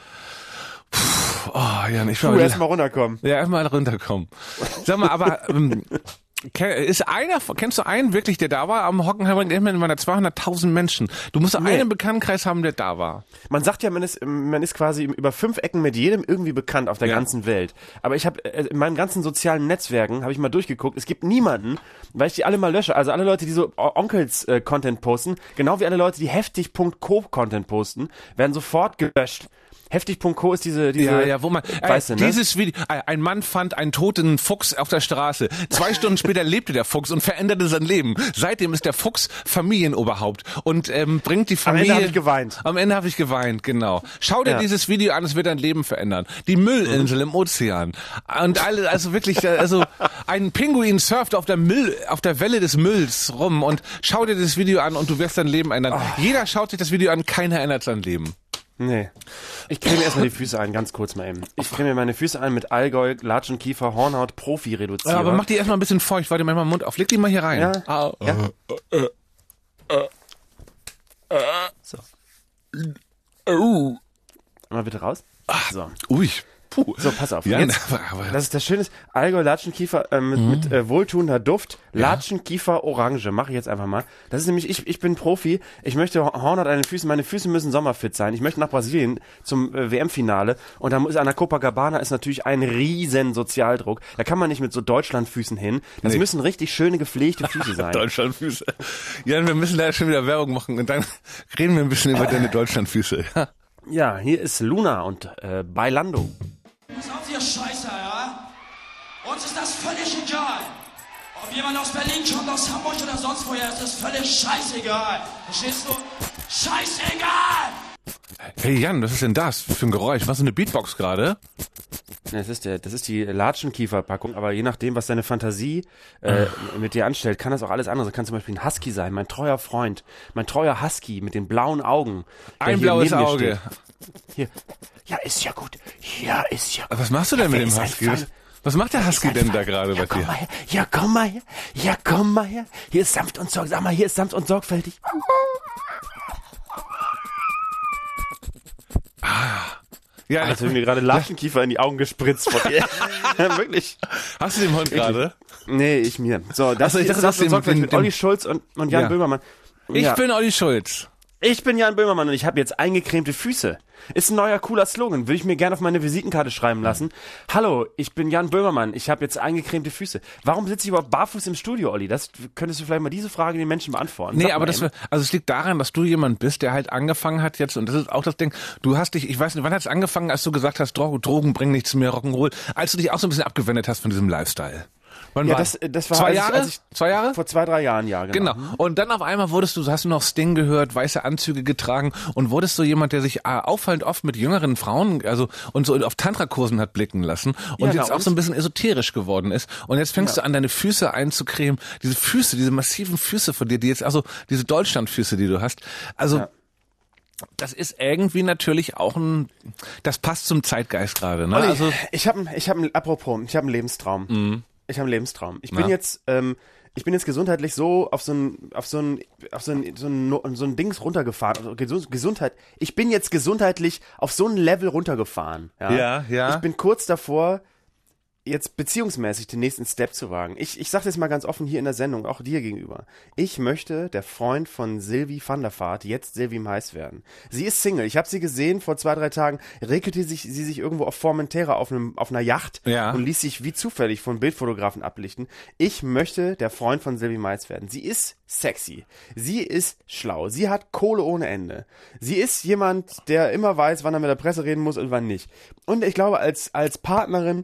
Oh, Jan, ich Du war erst mal runterkommen. Ja, erstmal runterkommen. Sag mal, aber ähm, ist einer, kennst du einen wirklich, der da war am Hockenheimring? Immerhin waren da zweihunderttausend Menschen. Du musst doch Nee. einen Bekanntenkreis haben, der da war. Man sagt ja, man ist, man ist quasi über fünf Ecken mit jedem irgendwie bekannt auf der Ja. ganzen Welt. Aber ich habe in meinen ganzen sozialen Netzwerken, habe ich mal durchgeguckt, es gibt niemanden, weil ich die alle mal lösche. Also alle Leute, die so Onkels-Content posten, genau wie alle Leute, die heftig Punkt co Content posten, werden sofort gelöscht. heftig Punkt co ist diese, diese, Ja, ja, wo man, weißt äh, du, ne? dieses Video, äh, ein Mann fand einen toten Fuchs auf der Straße. Zwei Stunden später lebte der Fuchs und veränderte sein Leben. Seitdem ist der Fuchs Familienoberhaupt und ähm, bringt die Am Familie. Ende habe ich geweint. Am Ende habe ich geweint, genau. Schau dir Ja. dieses Video an, es wird dein Leben verändern. Die Müll'insel im Ozean. Und alle, also wirklich, also ein Pinguin surft auf der Müll, auf der Welle des Mülls rum und schau dir das Video an und du wirst dein Leben ändern. Oh. Jeder schaut sich das Video an, keiner ändert sein Leben. Nee. Ich creme erstmal die Füße ein, ganz kurz mal eben. Ich creme meine Füße ein mit Allgäu, Latschenkiefer, Hornhaut, Profi-Reduzierer. Ja, aber mach die erstmal ein bisschen feucht, warte mal im Mund auf. Leg die mal hier rein. Ja. Au. Ja. So. Mal bitte raus. So. Ui. Puh. So, pass auf. Ja, Jetzt, aber, aber, das ist das Schöne, ist, Allgäu Latschenkiefer äh, mit, mit äh, wohltuender Duft. Latschenkiefer Orange mache ich jetzt einfach mal. Das ist nämlich, ich, ich bin Profi. Ich möchte Hornhaut an den Füßen. Meine Füße müssen sommerfit sein. Ich möchte nach Brasilien zum äh, W M-Finale. Und da muss an der Copacabana ist natürlich ein riesen Sozialdruck. Da kann man nicht mit so Deutschlandfüßen hin. Das Nee. müssen richtig schöne, gepflegte Füße sein. Deutschlandfüße. Jan, wir müssen leider schon wieder Werbung machen und dann reden wir ein bisschen über deine Deutschlandfüße. Ja. Ja, hier ist Luna und äh, Bailando. Pass auf, ihr Scheißer, ja? Uns ist das völlig egal. Ob jemand aus Berlin kommt, aus Hamburg oder sonst woher, ist das völlig scheißegal. Verstehst du? Scheißegal! Hey Jan, was ist denn das für ein Geräusch? Was ist eine Beatbox gerade? Das ist der, das ist die Latschenkieferpackung, aber je nachdem, was deine Fantasie äh, mit dir anstellt, kann das auch alles andere. Das kann zum Beispiel ein Husky sein, mein treuer Freund, mein treuer Husky mit den blauen Augen. der Ein hier blaues neben mir Auge. steht. Hier. Ja, ist ja gut. Ja, ist ja gut. Was machst du denn Ja, mit wer dem ist ein Husky? Fall- Was macht der Husky Ist ein denn da Fall- gerade ja, bei komm dir? mal her. Ja, komm mal her. Ja, komm mal her. Hier ist sanft und sorgfältig. Sag mal, hier ist sanft und sorgfältig. Ja, Als wenn mir gerade Latschenkiefer in die Augen gespritzt von dir. Wirklich. hast du den Hund gerade? Nee, ich mir. So, das Ach so, ich ist dachte, sanft das und sorgfältig den- mit den- Olli Schulz und, und Jan Ja. Böhmermann. Ich Ja. bin Olli Schulz. Ich bin Jan Böhmermann und ich habe jetzt eingecremte Füße. Ist ein neuer cooler Slogan, würde ich mir gerne auf meine Visitenkarte schreiben lassen. Hallo, ich bin Jan Böhmermann, ich habe jetzt eingecremte Füße. Warum sitze ich überhaupt barfuß im Studio, Olli? Das könntest du vielleicht mal diese Frage den Menschen beantworten. Nee, Sag aber mal das, eben. also es liegt daran, dass du jemand bist, der halt angefangen hat jetzt, und das ist auch das Ding, du hast dich, ich weiß nicht, wann hat es angefangen, als du gesagt hast, Dro- Drogen bringen nichts mehr, Rock'n'Roll, als du dich auch so ein bisschen abgewendet hast von diesem Lifestyle. Wann Ja, war das, das war zwei als ich- Jahre? als ich- zwei Jahre? Vor zwei, drei Jahren, ja, genau. Genau. Und dann auf einmal wurdest du, hast du noch Sting gehört, weiße Anzüge getragen und wurdest so jemand, der sich äh, auffallend oft mit jüngeren Frauen, also und so auf Tantra-Kursen hat blicken lassen und Ja, jetzt genau. auch so ein bisschen esoterisch geworden ist. Und jetzt fängst du an, deine Füße einzucremen. Diese Füße, diese massiven Füße von dir, die jetzt, also diese Deutschlandfüße, die du hast. Also Ja. das ist irgendwie natürlich auch ein, das passt zum Zeitgeist gerade. Ne? Olli, Also ich habe, ich habe, apropos, ich habe einen Lebenstraum. Ich habe einen Lebenstraum. Ich bin Na? jetzt, ähm, ich bin jetzt gesundheitlich so auf so ein, auf so ein, auf so ein, so ein, so ein Dings runtergefahren. Also Gesund- Gesundheit. Ich bin jetzt gesundheitlich auf so ein Level runtergefahren. Ja, Ja, ja. Ich bin kurz davor, jetzt beziehungsmäßig den nächsten Step zu wagen. Ich, ich sage das mal ganz offen hier in der Sendung, auch dir gegenüber. Ich möchte der Freund von Sylvie van der Vaart, jetzt Sylvie Mais werden. Sie ist Single. Ich habe sie gesehen, vor zwei, drei Tagen regelte sich, sie sich irgendwo auf Formentera auf, einem, auf einer Yacht ja. und ließ sich wie zufällig von Bildfotografen ablichten. Ich möchte der Freund von Sylvie Mais werden. Sie ist sexy. Sie ist schlau. Sie hat Kohle ohne Ende. Sie ist jemand, der immer weiß, wann er mit der Presse reden muss und wann nicht. Und ich glaube, als, als Partnerin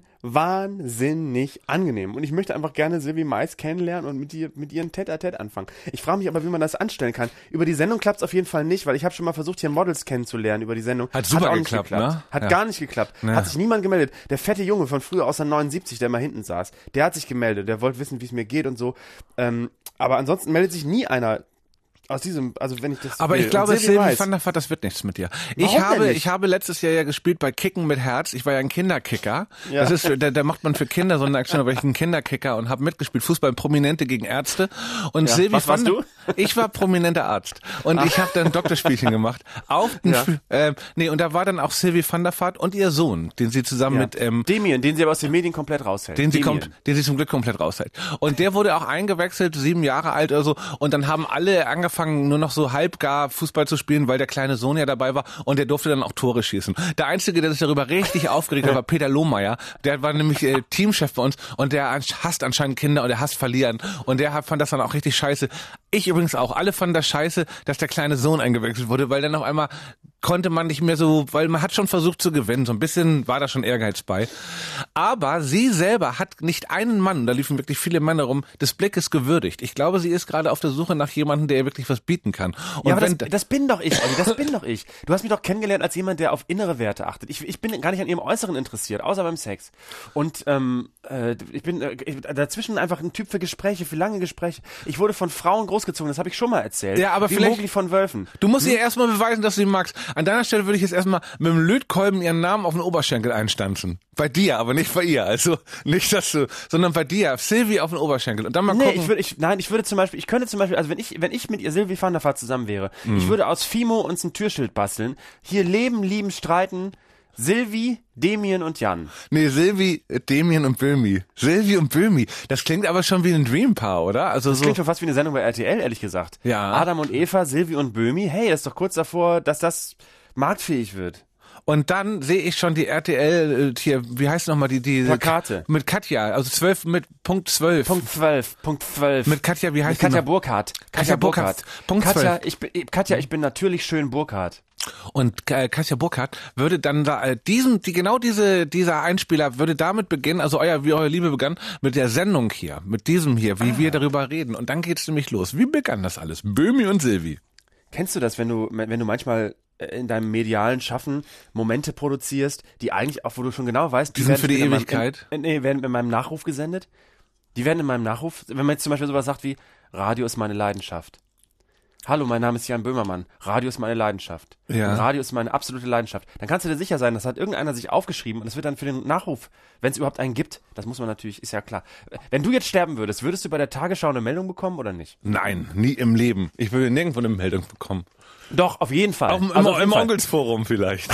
wahnsinnig angenehm. Und ich möchte einfach gerne Sylvie Mais kennenlernen und mit ihr mit ihren Tête-à-Tête anfangen. Ich frage mich aber, wie man das anstellen kann. Über die Sendung klappt es auf jeden Fall nicht, weil ich habe schon mal versucht, hier Models kennenzulernen über die Sendung. Hat super Hat auch geklappt, nicht geklappt. ne? Hat ja. gar nicht geklappt. Ja. Hat sich niemand gemeldet. Der fette Junge von früher aus der neunundsiebzig, der mal hinten saß, der hat sich gemeldet. Der wollte wissen, wie es mir geht und so. Ähm, aber ansonsten meldet sich nie einer aus diesem, also wenn ich das Aber will. ich glaube, Und Sylvie Sylvie Mais. van der Vaart, das wird nichts mit dir. Warum Ich habe, denn nicht? ich habe letztes Jahr ja gespielt bei Kicken mit Herz. Ich war ja ein Kinderkicker. Ja. Das ist, da, da macht man für Kinder so eine Aktion, da war ich ein Kinderkicker und habe mitgespielt. Fußball Prominente gegen Ärzte. Und Ja. Sylvie Was van warst der, ich war prominenter Arzt. Und ich habe dann Doktorspielchen gemacht. Auf den, Ja. äh, nee, und da war dann auch Sylvie van der Vaart und ihr Sohn, den sie zusammen Ja. mit, ähm, Damien, den sie aber aus den Medien komplett raushält. den sie Damien. kommt, den sie zum Glück komplett raushält. Und der wurde auch eingewechselt, sieben Jahre alt oder so. Und dann haben alle angefangen, nur noch so halbgar Fußball zu spielen, weil der kleine Sohn ja dabei war. Und der durfte dann auch Tore schießen. Der Einzige, der sich darüber richtig aufgeregt hat, war Peter Lohmeier. Der war nämlich äh, Teamchef bei uns. Und der hasst anscheinend Kinder und der hasst verlieren. Und der hat, fand das dann auch richtig scheiße. Ich übrigens auch. Alle fanden das scheiße, dass der kleine Sohn eingewechselt wurde, weil dann auf einmal konnte man nicht mehr so, weil man hat schon versucht zu gewinnen. So ein bisschen war da schon Ehrgeiz bei. Aber sie selber hat nicht einen Mann, da liefen wirklich viele Männer rum, des Blickes gewürdigt. Ich glaube, sie ist gerade auf der Suche nach jemandem, der ihr wirklich was bieten kann. Und Ja, aber wenn, das, das bin doch ich, Olli, das bin doch ich. Du hast mich doch kennengelernt als jemand, der auf innere Werte achtet. Ich, ich bin gar nicht an ihrem Äußeren interessiert, außer beim Sex. Und ähm, äh, ich bin äh, ich, dazwischen einfach ein Typ für Gespräche, für lange Gespräche. Ich wurde von Frauen großgezogen, das habe ich schon mal erzählt. Ja, aber Wie vielleicht- Mowgli von Wölfen. du musst ihr erstmal beweisen, dass du sie magst. An deiner Stelle würde ich jetzt erstmal mit dem Lötkolben ihren Namen auf den Oberschenkel einstanzen. Bei dir, aber nicht bei ihr. Also nicht, dass du, sondern bei dir, Sylvie auf den Oberschenkel. Und dann mal Nee, gucken. ich würde, ich, nein, ich würde zum Beispiel, ich könnte zum Beispiel, also wenn ich, wenn ich mit ihr Sylvie van der Vaart zusammen wäre, Mhm. ich würde aus Fimo uns ein Türschild basteln. Hier leben, lieben, streiten. Sylvie, Damien und Jan. Nee, Sylvie, Damien und Böhmi. Sylvie und Böhmi. Das klingt aber schon wie ein Dreampaar, oder? Also Das so. klingt schon fast wie eine Sendung bei R T L, ehrlich gesagt. Ja. Adam und Eva, Sylvie und Böhmi. Hey, das ist doch kurz davor, dass das marktfähig wird. Und dann sehe ich schon die R T L äh, hier, wie heißt nochmal die, die Plakate. mit Katja, also zwölf mit Punkt zwölf. Punkt zwölf, Punkt zwölf. Mit Katja, wie heißt Mit Katja die noch? Burkhardt. Katja Burkhardt. Punkt Katja, zwölf. ich bin, Katja, ich bin natürlich schön Burkhardt. Und äh, Katja Burkhardt würde dann da äh, diesen, die genau diese dieser Einspieler würde damit beginnen, also euer wie eure Liebe begann mit der Sendung hier, mit diesem hier, wie ah. wir darüber reden. Und dann geht's nämlich los. Wie begann das alles? Böhmi und Sylvie. Kennst du das, wenn du, wenn du manchmal in deinem medialen Schaffen Momente produzierst, die eigentlich auch, wo du schon genau weißt, Die sind für die in meinem- Ewigkeit? In, nee, werden in meinem Nachruf gesendet. Die werden in meinem Nachruf, wenn man jetzt zum Beispiel sowas sagt wie, Radio ist meine Leidenschaft. Hallo, mein Name ist Jan Böhmermann. Radio ist meine Leidenschaft. Ja. Und Radio ist meine absolute Leidenschaft. Dann kannst du dir sicher sein, das hat irgendeiner sich aufgeschrieben und es wird dann für den Nachruf, wenn es überhaupt einen gibt, das muss man natürlich, ist ja klar. Wenn du jetzt sterben würdest, würdest du bei der Tagesschau eine Meldung bekommen oder nicht? Nein, nie im Leben. Ich würde nirgendwo eine Meldung bekommen. Doch, auf jeden Fall. Auch im, Also auf im jeden Fall. Onkelsforum vielleicht.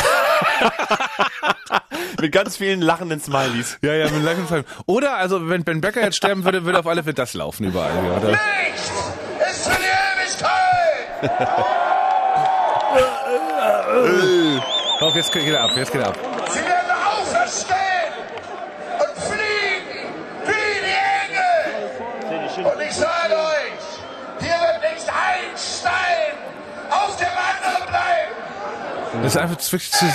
Mit ganz vielen lachenden Smileys. Ja, ja, mit langem Fall. Oder, also, wenn Ben Becker jetzt sterben würde, würde auf alle Fälle das laufen überall. Ja, oder? Nichts ist für die Ewigkeit. Auf, jetzt geht er ab, jetzt geht er ab. Sie werden auferstehen und fliegen wie die Engel. Und ich sage euch, hier wird nicht ein Stein auf dem anderen bleiben. Das ist einfach wirklich zu,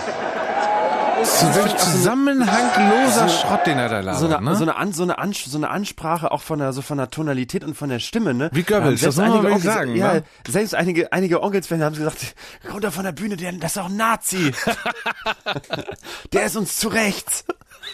zu wirklich zusammenhangloser Schrott, den er da labert, So eine, ne? so eine, An, so eine, Ans, so eine Ansprache auch von der, so von der Tonalität und von der Stimme, ne? Wie Goebbels, selbst das muss man einige wirklich Onkels- sagen, Ja, ne? selbst einige, einige Onkelsfans haben gesagt, kommt da von der Bühne, der, das ist auch ein Nazi. Der ist uns zu rechts.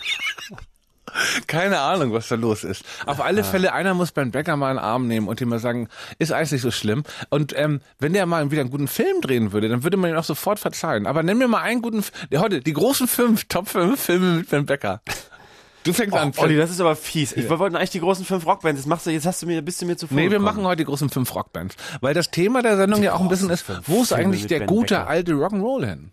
Keine Ahnung, was da los ist. Auf alle Fälle, einer muss Ben Becker mal einen Arm nehmen und ihm mal sagen, ist alles nicht so schlimm. Und ähm, wenn der mal wieder einen guten Film drehen würde, dann würde man ihn auch sofort verzeihen. Aber nenn mir mal einen guten, F- heute die großen fünf, Top fünf Filme mit Ben Becker. Du fängst an. Olli, das ist aber fies. Ich, wir wollten eigentlich die großen fünf Rockbands. Jetzt machst du, jetzt hast du mir, bist du mir zu Nee, wir machen heute die großen fünf Rockbands. Weil das Thema der Sendung ja auch ein bisschen ist, wo ist Filme eigentlich mit der Ben gute Becker. alte Rock'n'Roll hin?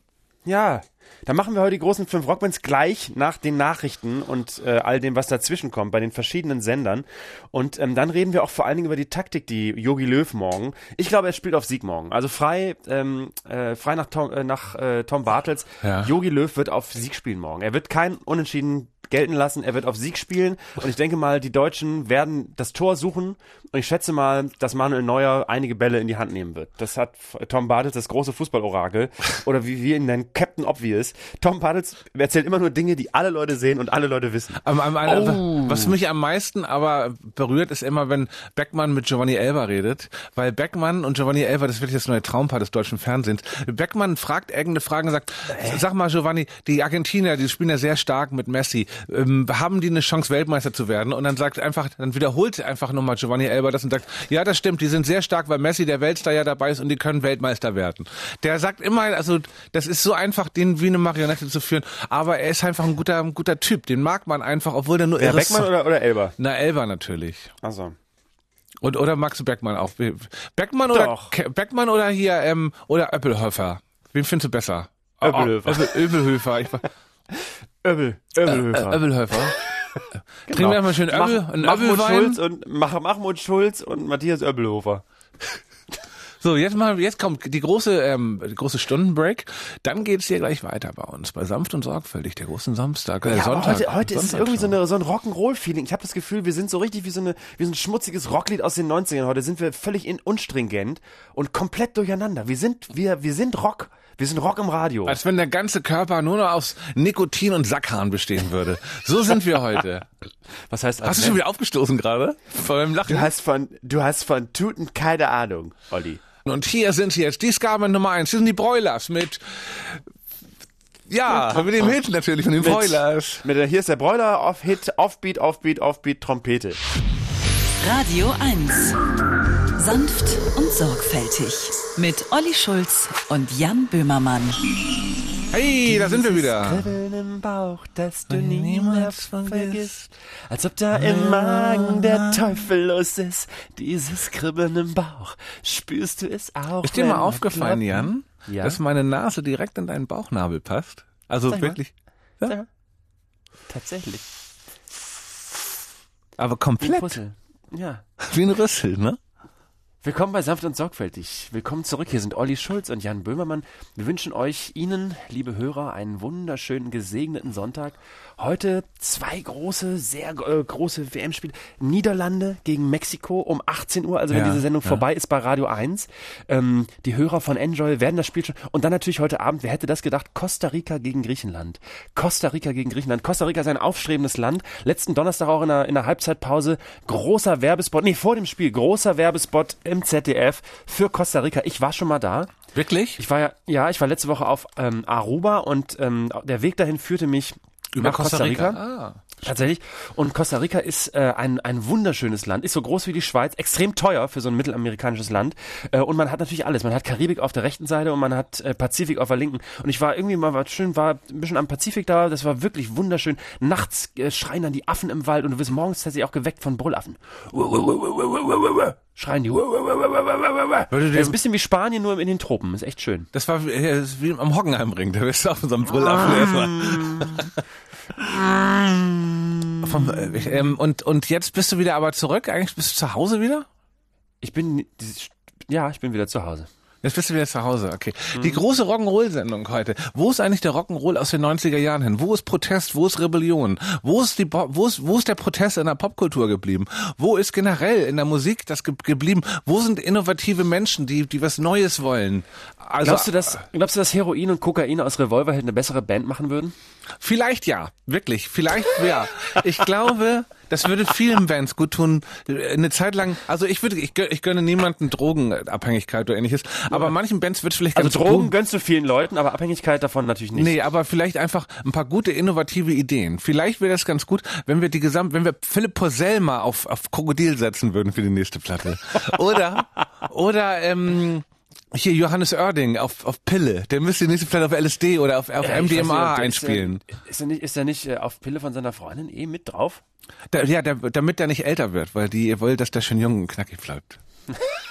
Ja, da machen wir heute die großen fünf Rockbands gleich nach den Nachrichten und äh, all dem, was dazwischen kommt bei den verschiedenen Sendern. Und ähm, dann reden wir auch vor allen Dingen über die Taktik, die Jogi Löw morgen. Ich glaube, er spielt auf Sieg morgen. Also frei, ähm, äh, frei nach Tom, äh, nach äh, Tom Bartels. Jogi ja. Löw wird auf Sieg spielen morgen. Er wird kein Unentschieden gelten lassen, er wird auf Sieg spielen und ich denke mal, die Deutschen werden das Tor suchen und ich schätze mal, dass Manuel Neuer einige Bälle in die Hand nehmen wird. Das hat Tom Bartels, das große Fußballorakel, oder wie wir ihn nennen, Captain Obvious. Tom Bartels erzählt immer nur Dinge, die alle Leute sehen und alle Leute wissen. Am, am, oh. Was mich am meisten aber berührt, ist immer, wenn Beckmann mit Giovanni Elber redet, weil Beckmann und Giovanni Elber, das ist wirklich das neue Traumpaar des deutschen Fernsehens. Beckmann fragt irgendeine Frage und sagt, äh. sag mal Giovanni, die Argentinier, die spielen ja sehr stark mit Messi, Ähm, haben die eine Chance, Weltmeister zu werden? Und dann sagt einfach, dann wiederholt einfach nochmal Giovanni Elber das und sagt, ja, das stimmt, die sind sehr stark, weil Messi, der Weltstar, ja dabei ist und die können Weltmeister werden. Der sagt immer, also das ist so einfach, den wie eine Marionette zu führen, aber er ist einfach ein guter, ein guter Typ, den mag man einfach, obwohl der nur... Ja, Beckmann oder, oder Elber? Na, Elber natürlich. Ach so. Und, oder magst du Beckmann auch? Beckmann oder, Doch. Beckmann oder hier, ähm, oder Öppelhofer? Wen findest du besser? Öppelhofer. Oh, oh, Öppelhofer. Ich, Öbel, Öbelhofer. Äh, Öbelhofer. Genau. Trinken wir mal schön Öbel, Mach, einen Mahmoud Öbelwein. Schulz und Mach, Mahmoud Schulz und Matthias Öbelhofer. So, jetzt mal, jetzt kommt die große, ähm, die große Stundenbreak. Dann geht's hier gleich weiter bei uns bei Sanft und Sorgfältig, der großen Samstag, äh, Ja, Sonntag. heute, heute ist es irgendwie so, eine, so ein Rock'n'Roll-Feeling. Ich habe das Gefühl, wir sind so richtig wie so, eine, wie so ein schmutziges Rocklied aus den neunzigern. Heute sind wir völlig in, unstringent und komplett durcheinander. Wir sind, wir, wir sind Rock. Wir sind Rock im Radio. Als wenn der ganze Körper nur noch aus Nikotin und Sackhahn bestehen würde. So sind wir heute. Was heißt Hast du schon wieder aufgestoßen gerade? Vor dem Lachen? Du hast von, du hast von Tuten keine Ahnung, Olli. Und hier sind sie jetzt, die Ska-Band Nummer eins. Hier sind die Broilers mit, ja, mit dem Hit natürlich von den Mit- Broilers. Mit der, hier ist der Broiler, auf Hit, Offbeat, Offbeat, Offbeat, Trompete. Radio eins. Sanft und sorgfältig. Mit Olli Schulz und Jan Böhmermann. Hey, da sind wir wieder. Kribbeln im Bauch, das du niemals vergisst. Als ob da im Magen der Teufel los ist. Dieses Kribbeln im Bauch, spürst du es auch? Ist dir mal wenn aufgefallen, wir Jan, Ja? dass meine Nase direkt in deinen Bauchnabel passt? Also Sag mal. wirklich. Sag Ja? mal. Tatsächlich. Aber Wie ein komplett. Puzzle. Ja. Wie ein Rüssel, ne? Willkommen bei Sanft und Sorgfältig. Willkommen zurück. Hier sind Olli Schulz und Jan Böhmermann. Wir wünschen euch, Ihnen, liebe Hörer, einen wunderschönen, gesegneten Sonntag. Heute zwei große, sehr äh, große W M-Spiele. Niederlande gegen Mexiko um achtzehn Uhr, also wenn Ja, diese Sendung ja. vorbei ist bei Radio eins. Ähm, die Hörer von Enjoy werden das Spiel schon... Und dann natürlich heute Abend, wer hätte das gedacht, Costa Rica gegen Griechenland. Costa Rica gegen Griechenland. Costa Rica ist ein aufstrebendes Land. Letzten Donnerstag auch in der, in der Halbzeitpause großer Werbespot, nee, vor dem Spiel, großer Werbespot im Z D F für Costa Rica. Ich war schon mal da. Wirklich? Ich war ja, ja, ich war letzte Woche auf ähm, Aruba und ähm, der Weg dahin führte mich Über nach Costa Rica. Ah. Tatsächlich. Und Costa Rica ist äh, ein, ein wunderschönes Land, ist so groß wie die Schweiz, extrem teuer für so ein mittelamerikanisches Land. Äh, und man hat natürlich alles. Man hat Karibik auf der rechten Seite und man hat äh, Pazifik auf der linken. Und ich war irgendwie mal war schön, war ein bisschen am Pazifik da. Das war wirklich wunderschön. Nachts äh, schreien dann die Affen im Wald und du wirst morgens tatsächlich auch geweckt von Brüllaffen. Schreien die. Das ist ein bisschen wie Spanien, nur in den Tropen. Ist echt schön. Das war wie, das ist wie am Hockenheimring, da bist du auf so einem Brüllaffen erstmal. Vom, äh, ähm, und, und jetzt bist du wieder aber zurück? Eigentlich bist du zu Hause wieder? Ich bin, ja, ich bin wieder zu Hause. Jetzt bist du wieder zu Hause, okay. Die große Rock'n'Roll-Sendung heute. Wo ist eigentlich der Rock'n'Roll aus den neunziger Jahren hin? Wo ist Protest? Wo ist Rebellion? Wo ist die, Bo- wo ist, wo ist der Protest in der Popkultur geblieben? Wo ist generell in der Musik das ge- geblieben? Wo sind innovative Menschen, die, die was Neues wollen? Also, Glaubst du, dass, glaubst du, dass Heroin und Kokain aus Revolverheld eine bessere Band machen würden? Vielleicht ja, wirklich, vielleicht ja. Ich glaube, das würde vielen Bands gut tun, eine Zeit lang, also ich würde, ich, gönne, ich gönne niemanden Drogenabhängigkeit oder ähnliches, aber manchen Bands wird es vielleicht Also ganz Drogen gut. gönnst du vielen Leuten, aber Abhängigkeit davon natürlich nicht. Nee, aber vielleicht einfach ein paar gute, innovative Ideen. Vielleicht wäre das ganz gut, wenn wir die gesamt, wenn wir Philipp Porzell mal auf, auf Krokodil setzen würden für die nächste Platte. Oder, oder, ähm, hier Johannes Oerding auf, auf Pille. Der müsste die nächste Platte auf L S D oder auf, auf Äh, M D M A ich weiß nicht, einspielen. Ist er, ist er nicht, ist er nicht äh, auf Pille von seiner Freundin eh mit drauf? Da, ja, der, damit der nicht älter wird, weil die ihr wollt, dass der schön jung und knackig bleibt.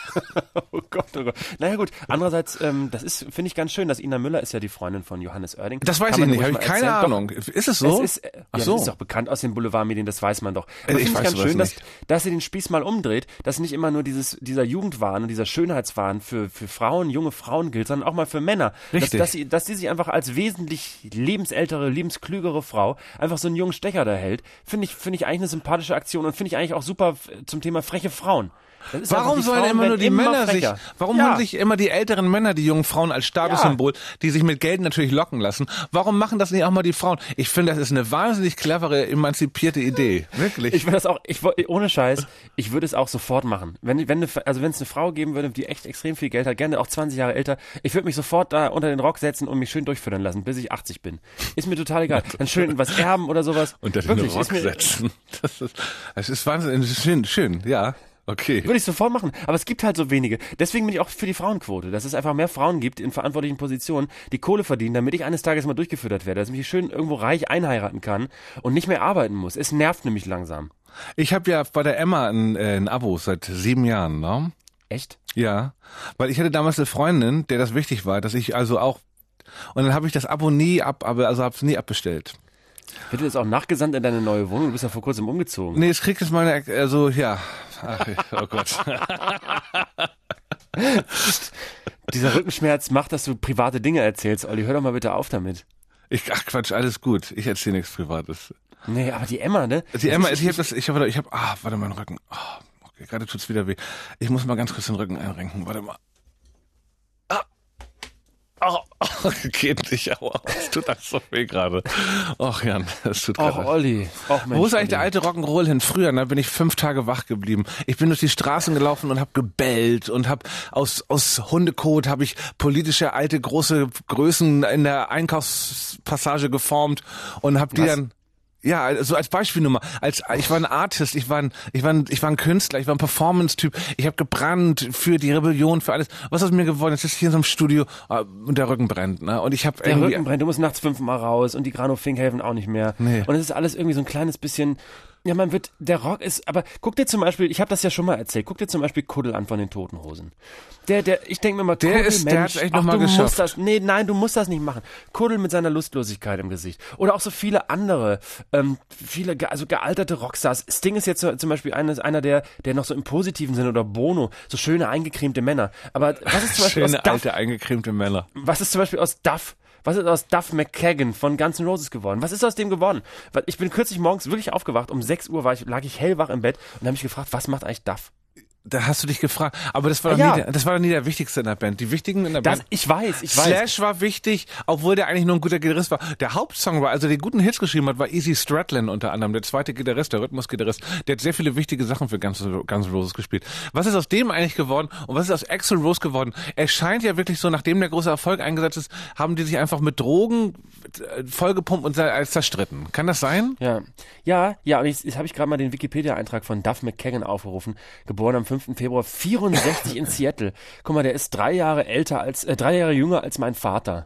Oh Gott, oh Gott. Naja gut, andererseits, ähm, das ist, finde ich ganz schön, dass Ina Müller ist ja die Freundin von Johannes Oerding. Das weiß Kann ich man nicht, habe ruhig ich mal keine erzählen. Ahnung. Ist es so? Es ist, äh, Ach ja, so. das ist auch bekannt aus den Boulevardmedien, das weiß man doch. Aber Ich finde weiß ich ganz sowas schön, dass, nicht. dass sie den Spieß mal umdreht, dass nicht immer nur dieses, dieser Jugendwahn und dieser Schönheitswahn für, für Frauen, junge Frauen gilt, sondern auch mal für Männer. Richtig. Dass, dass, sie, dass sie sich einfach als wesentlich lebensältere, lebensklügere Frau einfach so einen jungen Stecher da hält, finde ich, finde ich eigentlich eine sympathische Aktion und finde ich eigentlich auch super f- zum Thema freche Frauen. Das ist einfach, Warum die sollen Frauen immer werden nur die immer Männer sich, frecher. warum Ja. haben sich immer die älteren Männer, die jungen Frauen als Statussymbol, die sich mit Geld natürlich locken lassen, warum machen das nicht auch mal die Frauen? Ich finde, das ist eine wahnsinnig clevere, emanzipierte Idee. Wirklich. Ich würde das auch, ich, woll- ohne Scheiß, ich würde es auch sofort machen. Wenn, wenn, eine, also wenn es eine Frau geben würde, die echt extrem viel Geld hat, gerne auch zwanzig Jahre älter, ich würde mich sofort da unter den Rock setzen und mich schön durchfüttern lassen, bis ich achtzig bin. Ist mir total egal. Dann schön was erben oder sowas. Unter den Wirklich, Rock ist mir, setzen. Das ist, das ist wahnsinnig schön, schön, ja. Okay. Würde ich sofort machen. Aber es gibt halt so wenige. Deswegen bin ich auch für die Frauenquote, dass es einfach mehr Frauen gibt in verantwortlichen Positionen, die Kohle verdienen, damit ich eines Tages mal durchgefüttert werde, dass ich mich schön irgendwo reich einheiraten kann und nicht mehr arbeiten muss. Es nervt nämlich langsam. Ich habe ja bei der Emma ein, äh, ein Abo seit sieben Jahren, ne? Echt? Ja. Weil ich hatte damals eine Freundin, der das wichtig war, dass ich also auch, und dann habe ich das Abo nie ab, aber also hab's nie abbestellt. Wird dir das auch nachgesandt in deine neue Wohnung? Du bist ja vor kurzem umgezogen. Nee, es kriegt jetzt meine, also, ja. Ach, oh Gott. Dieser Rückenschmerz macht, dass du private Dinge erzählst. Olli, hör doch mal bitte auf damit. Ich, ach Quatsch, alles gut. Ich erzähle nichts Privates. Nee, aber die Emma, ne? Die Emma, ich, ich habe das, ich habe, ich habe, ah, warte mal, mein Rücken. Oh, okay, gerade tut's wieder weh. Ich muss mal ganz kurz den Rücken einrenken. Warte mal. Ah. Oh, oh, geht nicht, aua. Es tut alles so weh gerade. Och, Jan, es tut Och, gerade. Olli. Och, Mensch, Wo ist eigentlich der Olli. alte Rock'n'Roll hin? Früher, da bin ich fünf Tage wach geblieben. Ich bin durch die Straßen gelaufen und habe gebellt und habe aus aus Hundekot habe ich politische alte große Größen in der Einkaufspassage geformt und habe die Was? dann ja, also als Beispiel nur mal, als ich war ein Artist, ich war ein, ich war ein, ich war ein Künstler, ich war ein Performance-Typ, ich habe gebrannt für die Rebellion, für alles. Was ist aus mir geworden? Jetzt ist hier in so einem Studio äh, und der Rücken brennt, ne? Und ich habe Der irgendwie Rücken brennt, du musst nachts fünfmal raus und die Granofink helfen auch nicht mehr. Nee. Und es ist alles irgendwie so ein kleines bisschen, ja, man wird, der Rock ist, aber guck dir zum Beispiel, ich habe das ja schon mal erzählt, guck dir zum Beispiel Kuddel an von den Toten Hosen. Der, der, ich denke mir mal, Der Kuddel, ist- der Mensch, hat's echt ach, noch mal du geschafft. musst das, nee, nein, du musst das nicht machen. Kuddel mit seiner Lustlosigkeit im Gesicht. Oder auch so viele andere, ähm, viele, ge- also gealterte Rockstars. Sting ist jetzt so, zum Beispiel eines, einer der, der noch so im positiven Sinne, oder Bono, so schöne eingecremte Männer. Aber was ist zum Beispiel schöne aus Duff, alte eingecremte Männer. was ist zum Beispiel aus Duff? Was ist aus Duff McKagan von Guns N' Roses geworden? Was ist aus dem geworden? Weil ich bin kürzlich morgens wirklich aufgewacht, um sechs Uhr war ich, lag ich hellwach im Bett und habe mich gefragt, was macht eigentlich Duff? Da hast du dich gefragt. Aber das war doch Ja. nie der, das war doch nie der Wichtigste in der Band. Die Wichtigen in der Das, Band. ich weiß, ich weiß. Slash war wichtig, obwohl der eigentlich nur ein guter Gitarrist war. Der Hauptsong war, also die guten Hits geschrieben hat, war Easy Stradlin unter anderem, der zweite Gitarrist, der Rhythmusgitarrist. Der hat sehr viele wichtige Sachen für Guns Guns N' Roses gespielt. Was ist aus dem eigentlich geworden und was ist aus Axl Rose geworden? Er scheint ja wirklich so, nachdem der große Erfolg eingesetzt ist, haben die sich einfach mit Drogen äh, vollgepumpt und zer- als zerstritten. Kann das sein? Ja, ja, ja, und jetzt, jetzt habe ich gerade mal den Wikipedia-Eintrag von Duff McKagan aufgerufen, geboren am fünften Februar vierundsechzig in Seattle. Guck mal, der ist drei Jahre älter als, äh, drei Jahre jünger als mein Vater.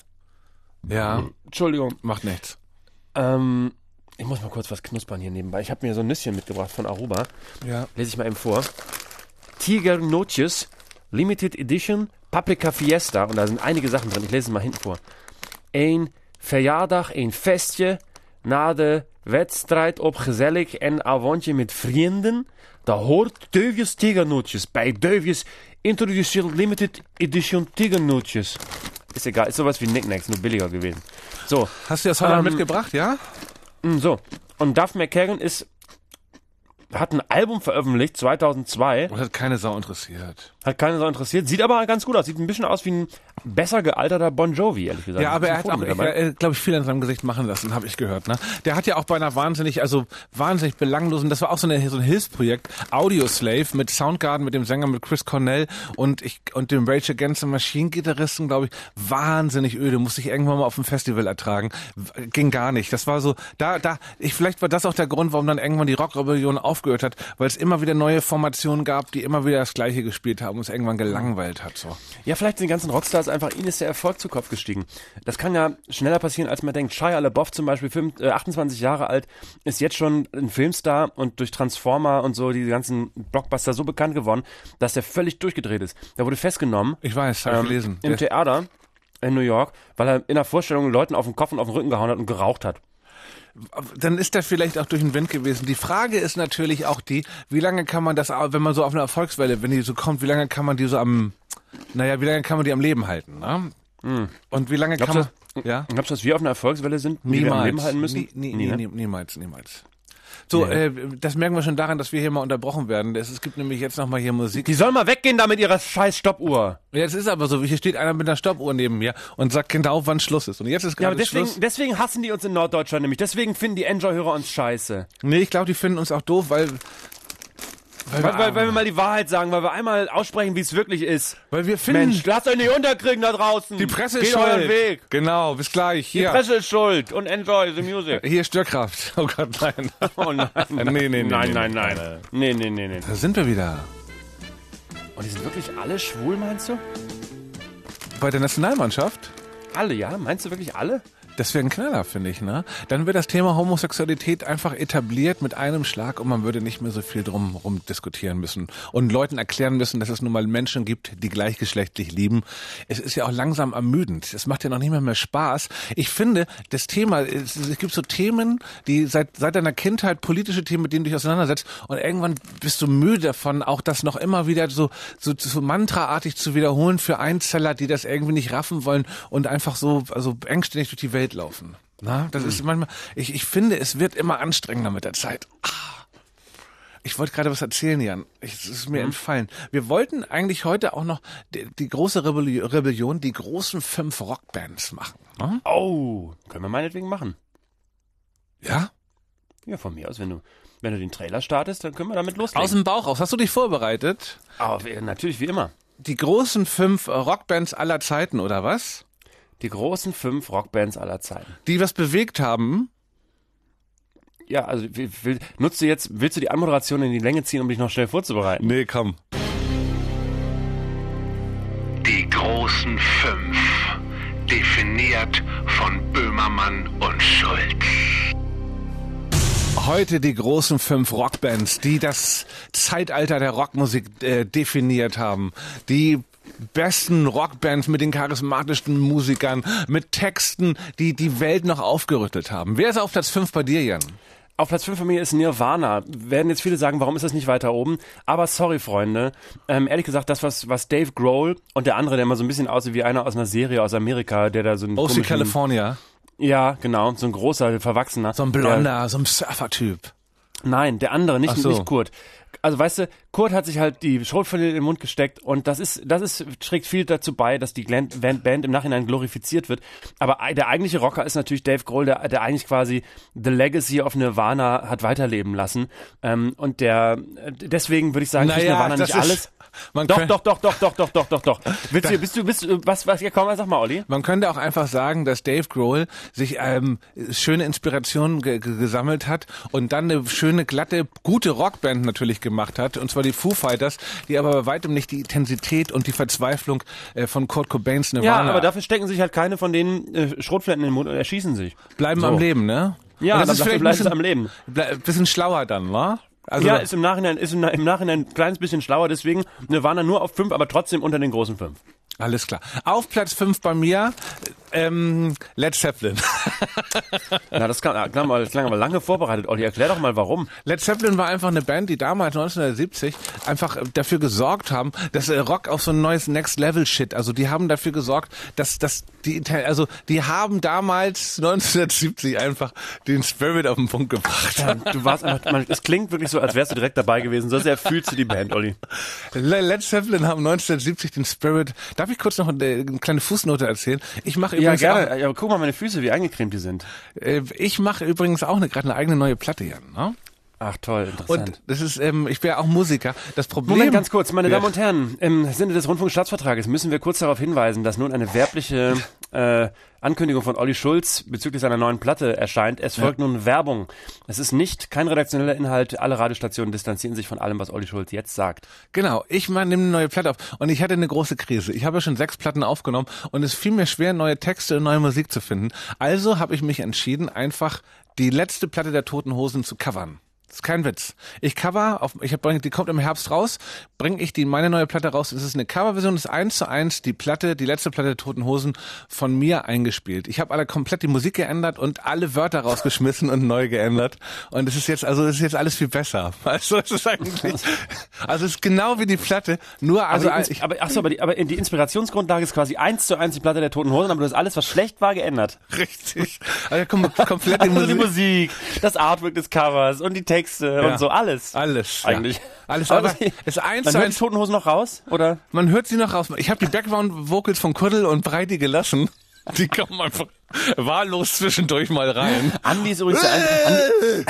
Ja, Entschuldigung. macht nichts. Ähm, ich muss mal kurz was knuspern hier nebenbei. Ich habe mir so ein Nüsschen mitgebracht von Aruba. Ja. Lese ich mal eben vor. Tiger Noches, Limited Edition, Paprika Fiesta. Und da sind einige Sachen drin. Ich lese es mal hinten vor. Een verjaardag, een festje, na de wedstrijd op gezellig en avondje met vrienden. Da hoort Deuvius Tiger Noches bei Deuvius Introduced Limited Edition Tiger Noches. Ist egal, ist sowas wie Knickknacks, nur billiger gewesen. So, Hast du das Holland Ähm, mitgebracht, ja? Mm, So, und Duff McKagan ist, hat ein Album veröffentlicht, zweitausendzwei, Das hat keine Sau interessiert. hat keiner so interessiert, sieht aber ganz gut aus, sieht ein bisschen aus wie ein besser gealterter Bon Jovi, ehrlich gesagt. Ja, aber er Ist ein hat Foto auch, mit ich, dabei. äh, glaube ich, viel an seinem Gesicht machen lassen, habe ich gehört. Ne? Der hat ja auch bei einer wahnsinnig, also wahnsinnig belanglosen, das war auch so, eine, so ein Hilfsprojekt, Audioslave mit Soundgarden, mit dem Sänger, mit Chris Cornell und ich und dem Rage Against the Machine Gitarristen, glaube ich, wahnsinnig öde, musste ich irgendwann mal auf dem Festival ertragen. W- Ging gar nicht. Das war so, da, da, ich, vielleicht war das auch der Grund, warum dann irgendwann die Rockrebellion aufgehört hat, weil es immer wieder neue Formationen gab, die immer wieder das Gleiche gespielt haben. haben, uns irgendwann gelangweilt hat. So. Ja, vielleicht sind die ganzen Rockstars einfach, ihnen ist der Erfolg zu Kopf gestiegen. Das kann ja schneller passieren, als man denkt. Shia LaBeouf zum Beispiel, Film, äh, achtundzwanzig Jahre alt, ist jetzt schon ein Filmstar und durch Transformer und so, die ganzen Blockbuster so bekannt geworden, dass der völlig durchgedreht ist. Der wurde festgenommen. Ich weiß, habe ich ähm, gelesen. Im Der Theater in New York, weil er in der Vorstellung Leuten auf den Kopf und auf den Rücken gehauen hat und geraucht hat. Dann ist der vielleicht auch durch den Wind gewesen. Die Frage ist natürlich auch die, wie lange kann man das, wenn man so auf eine Erfolgswelle, wenn die so kommt, wie lange kann man die so am, naja, wie lange kann man die am Leben halten, ne? Mhm. Und wie lange glaubst kann man, du, ja? Glaubst du, dass wir auf einer Erfolgswelle sind, die niemals, wir am Leben halten müssen? Nie, nie, nie, nie, ne? nie, niemals, niemals. So, nee. äh, das merken wir schon daran, dass wir hier mal unterbrochen werden. Es, es gibt nämlich jetzt nochmal hier Musik. Die soll mal weggehen da mit ihrer scheiß Stoppuhr. Ja, es ist aber so, hier steht einer mit einer Stoppuhr neben mir und sagt genau, wann Schluss ist. Und jetzt ist Ja, aber gerade deswegen, Schluss. deswegen hassen die uns in Norddeutschland nämlich. Deswegen finden die Enjoy-Hörer uns scheiße. Nee, ich glaube, die finden uns auch doof, weil... Weil, weil, weil, weil wir mal die Wahrheit sagen, weil wir einmal aussprechen, wie es wirklich ist. Weil wir finden... Mensch, lasst euch nicht unterkriegen da draußen. Die Presse ist Geht schuld. euren Weg. Genau, bis gleich. Hier. Die Presse ist schuld und enjoy the music. Hier Störkraft. Oh Gott, nein. Oh nein. nee, nee, nee, nein, nee, nein, nee, nein. Nee, nee, nee, nee. Da sind wir wieder. Und die sind wirklich alle schwul, meinst du? Bei der Nationalmannschaft? Alle, ja? Meinst du wirklich alle? Das wäre ein Knaller, finde ich, ne? Dann wird das Thema Homosexualität einfach etabliert mit einem Schlag und man würde nicht mehr so viel drum rum diskutieren müssen und Leuten erklären müssen, dass es nun mal Menschen gibt, die gleichgeschlechtlich lieben. Es ist ja auch langsam ermüdend. Es macht ja noch nicht mehr mehr Spaß. Ich finde, das Thema, es, es gibt so Themen, die seit seit deiner Kindheit politische Themen, mit denen du dich auseinandersetzt und irgendwann bist du müde davon, auch das noch immer wieder so so, so mantraartig zu wiederholen für Einzeller, die das irgendwie nicht raffen wollen und einfach so also engständig durch die Welt laufen. Na, das ist manchmal, ich, ich finde, es wird immer anstrengender mit der Zeit. Ah. Ich wollte gerade was erzählen, Jan. Es ist mir mhm. entfallen. Wir wollten eigentlich heute auch noch die, die große Rebellion, Rebellion, die großen fünf Rockbands machen. Ne? Oh, können wir meinetwegen machen. Ja? Ja, von mir aus, wenn du, wenn du den Trailer startest, dann können wir damit loslegen. Aus dem Bauch raus. Hast du dich vorbereitet? Aber natürlich, wie immer. Die großen fünf Rockbands aller Zeiten, oder was? Die großen fünf Rockbands aller Zeiten. Die was bewegt haben? Ja, also will, will, nutzt du jetzt, willst du die Anmoderation in die Länge ziehen, um dich noch schnell vorzubereiten? Nee, komm. Die großen fünf. Definiert von Böhmermann und Schulz. Heute die großen fünf Rockbands, die das Zeitalter der Rockmusik äh, definiert haben. Die besten Rockbands mit den charismatischsten Musikern, mit Texten, die die Welt noch aufgerüttelt haben. Wer ist auf Platz fünf bei dir, Jan? Auf Platz fünf von mir ist Nirvana. Werden jetzt viele sagen, warum ist das nicht weiter oben? Aber sorry, Freunde. Ähm, ehrlich gesagt, das, was, was Dave Grohl und der andere, der immer so ein bisschen aussieht wie einer aus einer Serie aus Amerika, der da so ein O C California. Ja, genau. So ein großer, verwachsener. So ein Blonder, der, so ein Surfer-Typ. Nein, der andere, nicht, so. nicht Kurt. Also weißt du, Kurt hat sich halt die Schrotflinte in den Mund gesteckt und das ist, das ist, trägt viel dazu bei, dass die Band, Band im Nachhinein glorifiziert wird. Aber der eigentliche Rocker ist natürlich Dave Grohl, der, der eigentlich quasi The Legacy of Nirvana hat weiterleben lassen. Ähm, und der, deswegen würde ich sagen, naja, kriegt Nirvana nicht alles. Man doch, doch, doch, doch, doch, doch, doch, doch, doch. Willst du, bist du, bist du, was, was, ja komm, sag mal, Olli. Man könnte auch einfach sagen, dass Dave Grohl sich ähm, schöne Inspirationen ge- ge- gesammelt hat und dann eine schöne, glatte, gute Rockband natürlich gemacht hat, und zwar die Foo Fighters, die aber bei weitem nicht die Intensität und die Verzweiflung äh, von Kurt Cobains Nirvana. Ja, aber dafür stecken sich halt keine von denen äh, Schrotflinten in den Mund und erschießen sich. Bleiben so. am Leben, ne? Ja, und das das ist vielleicht bleiben ein sie am Leben. Ein bisschen schlauer dann, wa? Also ja, ist im Nachhinein, ist im, im Nachhinein ein kleines bisschen schlauer, deswegen Nirvana nur auf fünf, aber trotzdem unter den großen fünf. Alles klar. Auf Platz fünf bei mir, ähm, Led Zeppelin. Na, das klang, klang, mal, klang aber lange vorbereitet, Olli. Erklär doch mal, warum. Led Zeppelin war einfach eine Band, die damals neunzehnhundertsiebzig einfach dafür gesorgt haben, dass Rock auf so ein neues Next-Level-Shit, also die haben dafür gesorgt, dass, dass die, also die haben damals neunzehnhundertsiebzig einfach den Spirit auf den Punkt gebracht. Ja, du warst einfach, man, es klingt wirklich so, als wärst du direkt dabei gewesen. So sehr fühlst du die Band, Olli. Led Zeppelin haben neunzehnhundertsiebzig den Spirit. Darf ich kurz noch eine, eine kleine Fußnote erzählen? Ich mache Ja, übrigens gerne. auch, Ja, aber guck mal meine Füße, wie eingecremt die sind. äh, ich mache übrigens auch eine, gerade eine eigene neue Platte, Jan, ne? Ach toll, interessant. Und das ist, ähm, ich bin ja auch Musiker. Das Problem... Moment, ganz kurz, meine ja. Damen und Herren, im Sinne des Rundfunkstaatsvertrages müssen wir kurz darauf hinweisen, dass nun eine werbliche äh, Ankündigung von Olli Schulz bezüglich seiner neuen Platte erscheint. Es folgt ja. nun Werbung. Es ist nicht kein redaktioneller Inhalt. Alle Radiostationen distanzieren sich von allem, was Olli Schulz jetzt sagt. Genau, ich mal nehme eine neue Platte auf und ich hatte eine große Krise. Ich habe ja schon sechs Platten aufgenommen und es fiel mir schwer, neue Texte und neue Musik zu finden. Also habe ich mich entschieden, einfach die letzte Platte der Toten Hosen zu covern. Das ist kein Witz. Ich cover, auf, ich hab, die kommt im Herbst raus, bringe ich die meine neue Platte raus. Es ist eine Coverversion, das ist eins zu eins die Platte, die letzte Platte der Toten Hosen von mir eingespielt. Ich habe alle komplett die Musik geändert und alle Wörter rausgeschmissen und neu geändert. Und es ist jetzt, also es ist jetzt alles viel besser. Also es ist eigentlich, also es ist genau wie die Platte, nur also aber, die, aber ach so, aber die, aber die Inspirationsgrundlage ist quasi eins zu eins die Platte der Toten Hosen, aber du hast alles, was schlecht war, geändert. Richtig. Also kom komplett die also Musik. die Musik, das Artwork des Covers und die Texte. Ja. Und so alles. Alles. Eigentlich. Ja. Alles. Aber ist eins man zu hört eins. die Toten Hosen noch raus? Oder? Man hört sie noch raus. Ich habe die Background-Vocals von Kuddel und Breiti gelassen. Die kommen einfach wahllos zwischendurch mal rein. Andi ist übrigens der Einzige.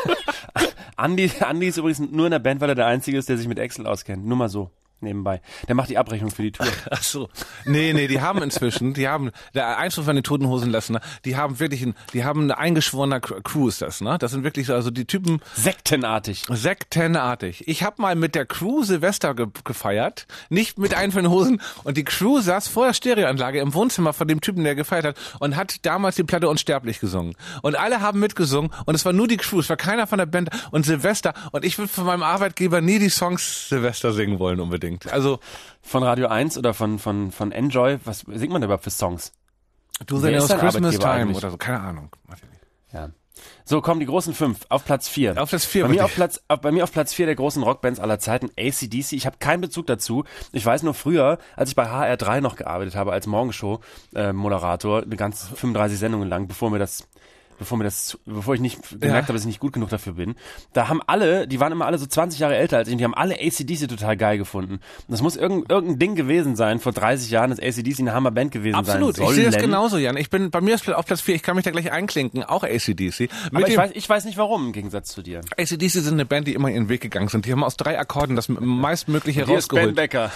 Andi, Andi ist übrigens nur in der Band, weil er der Einzige ist, der sich mit Excel auskennt. Nur mal so. Nebenbei. Der macht die Abrechnung für die Tour. Ach so. Nee, nee, die haben inzwischen, die haben, der Einzelfall von den Toten Hosen lassen, die haben wirklich, ein, die haben eine eingeschworene Crew ist das, ne? Das sind wirklich so, also die Typen. Sektenartig. Sektenartig. Ich habe mal mit der Crew Silvester ge gefeiert, nicht mit einem von den Hosen, und die Crew saß vor der Stereoanlage im Wohnzimmer von dem Typen, der gefeiert hat, und hat damals die Platte Unsterblich gesungen. Und alle haben mitgesungen, und es war nur die Crew, es war keiner von der Band, und Silvester, und ich würde von meinem Arbeitgeber nie die Songs Silvester singen wollen unbedingt. Also von Radio eins oder von von von Enjoy, was singt man da überhaupt für Songs? Du sagst Christmas Time eigentlich? Oder so, keine Ahnung. Ja. So, kommen die großen fünf auf Platz vier. Auf Platz vier. Bei mir auf Platz, auf, bei mir auf Platz vier der großen Rockbands aller Zeiten, A C D C. Ich habe keinen Bezug dazu. Ich weiß nur früher, als ich bei H R drei noch gearbeitet habe als Morgenshow-Moderator, eine ganze fünfunddreißig Sendungen lang, bevor mir das bevor mir das, bevor ich nicht gemerkt ja. habe, dass ich nicht gut genug dafür bin. Da haben alle, die waren immer alle so zwanzig Jahre älter als ich, und die haben alle A C D C total geil gefunden. Und das muss irgendein, irgendein Ding gewesen sein, vor dreißig Jahren, dass A C D C eine Hammerband gewesen Absolut. sein soll. Ich sehe das genauso, Jan. Ich bin, bei mir ist auf Platz vier, ich kann mich da gleich einklinken, auch A C D C. Aber ich weiß, ich weiß nicht warum, im Gegensatz zu dir. A C D C sind eine Band, die immer ihren Weg gegangen sind. Die haben aus drei Akkorden das meistmögliche Hier rausgeholt. Ist Ben Becker.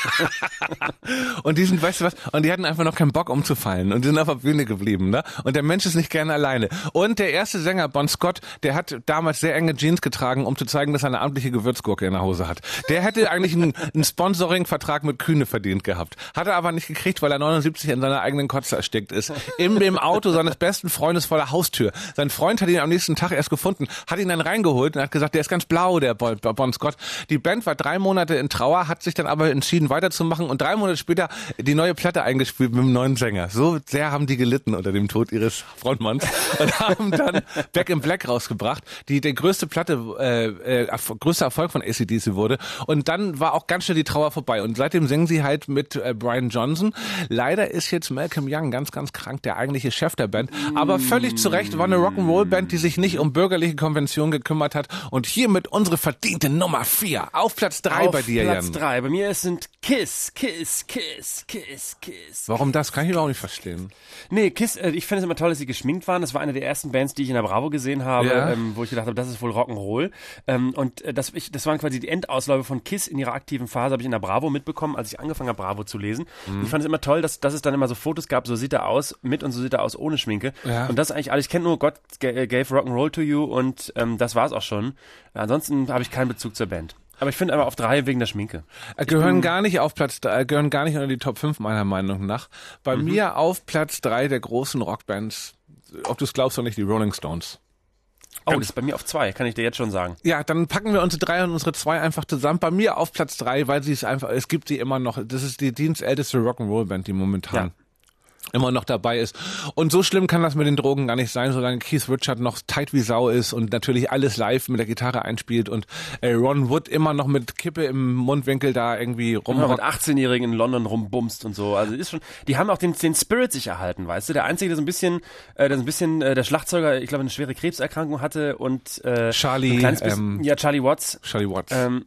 Und die sind, weißt du was, und die hatten einfach noch keinen Bock umzufallen und die sind auf der Bühne geblieben, ne? Und der Mensch ist nicht gerne alleine. Und der erste Sänger, Bon Scott, der hat damals sehr enge Jeans getragen, um zu zeigen, dass er eine amtliche Gewürzgurke in der Hose hat. Der hätte eigentlich einen, einen Sponsoring-Vertrag mit Kühne verdient gehabt. Hat er aber nicht gekriegt, weil er neunundsiebzig in seiner eigenen Kotze erstickt ist. In dem Auto seines besten Freundes vor der Haustür. Sein Freund hat ihn am nächsten Tag erst gefunden, hat ihn dann reingeholt und hat gesagt, der ist ganz blau, der Bon Scott. Die Band war drei Monate in Trauer, hat sich dann aber entschieden weiterzumachen und drei Monate später die neue Platte eingespielt mit dem neuen Sänger. So sehr haben die gelitten unter dem Tod ihres Frontmanns und haben dann Back in Black rausgebracht, die die größte Platte, äh, äh, größter Erfolg von A C D C wurde. Und dann war auch ganz schnell die Trauer vorbei. Und seitdem singen sie halt mit äh, Brian Johnson. Leider ist jetzt Malcolm Young ganz, ganz krank, der eigentliche Chef der Band. Aber völlig zu Recht, war eine Rock'n'Roll-Band, die sich nicht um bürgerliche Konventionen gekümmert hat. Und hiermit unsere verdiente Nummer vier. Auf Platz drei bei dir, Jan. Auf Platz drei. Bei mir sind Kiss, Kiss, Kiss, Kiss, Kiss. Warum das? Kann ich überhaupt nicht verstehen. Nee, Kiss, äh, ich finde es immer toll, dass sie geschminkt waren. Das war eine der ersten Bands, die ich in der Bravo gesehen habe, ja. ähm, wo ich gedacht habe, das ist wohl Rock'n'Roll. Ähm, und äh, das, ich, das waren quasi die Endausläufe von Kiss in ihrer aktiven Phase, habe ich in der Bravo mitbekommen, als ich angefangen habe, Bravo zu lesen. Mhm. Ich fand es immer toll, dass, dass es dann immer so Fotos gab, so sieht er aus mit und so sieht er aus ohne Schminke. Ja. Und das ist eigentlich alles. Ich kenne nur God Gave Rock'n'Roll to You und ähm, das war's auch schon. Ansonsten habe ich keinen Bezug zur Band. Aber ich finde aber auf drei wegen der Schminke. Ich gehören gar nicht auf Platz, äh, gehören gar nicht unter die Top fünf meiner Meinung nach. Bei mhm. mir auf Platz drei der großen Rockbands, ob du es glaubst oder nicht, die Rolling Stones. Oh, das ist bei mir auf zwei, kann ich dir jetzt schon sagen. Ja, dann packen wir unsere drei und unsere zwei einfach zusammen. Bei mir auf Platz drei, weil sie es einfach, es gibt sie immer noch, das ist die dienstälteste Rock'n'Roll-Band, die momentan ja. immer noch dabei ist. Und so schlimm kann das mit den Drogen gar nicht sein, solange Keith Richard noch tight wie Sau ist und natürlich alles live mit der Gitarre einspielt und äh, Ron Wood immer noch mit Kippe im Mundwinkel da irgendwie rum. Immer mit achtzehnjährigen in London rumbumst und so. Also ist schon, die haben auch den, den Spirit sich erhalten, weißt du? Der Einzige, der so ein bisschen, äh, der so ein bisschen, äh, der Schlagzeuger, ich glaube, eine schwere Krebserkrankung hatte und äh, Charlie, ein kleines bisschen, ähm, ja, Charlie Watts. Charlie Watts. Ähm,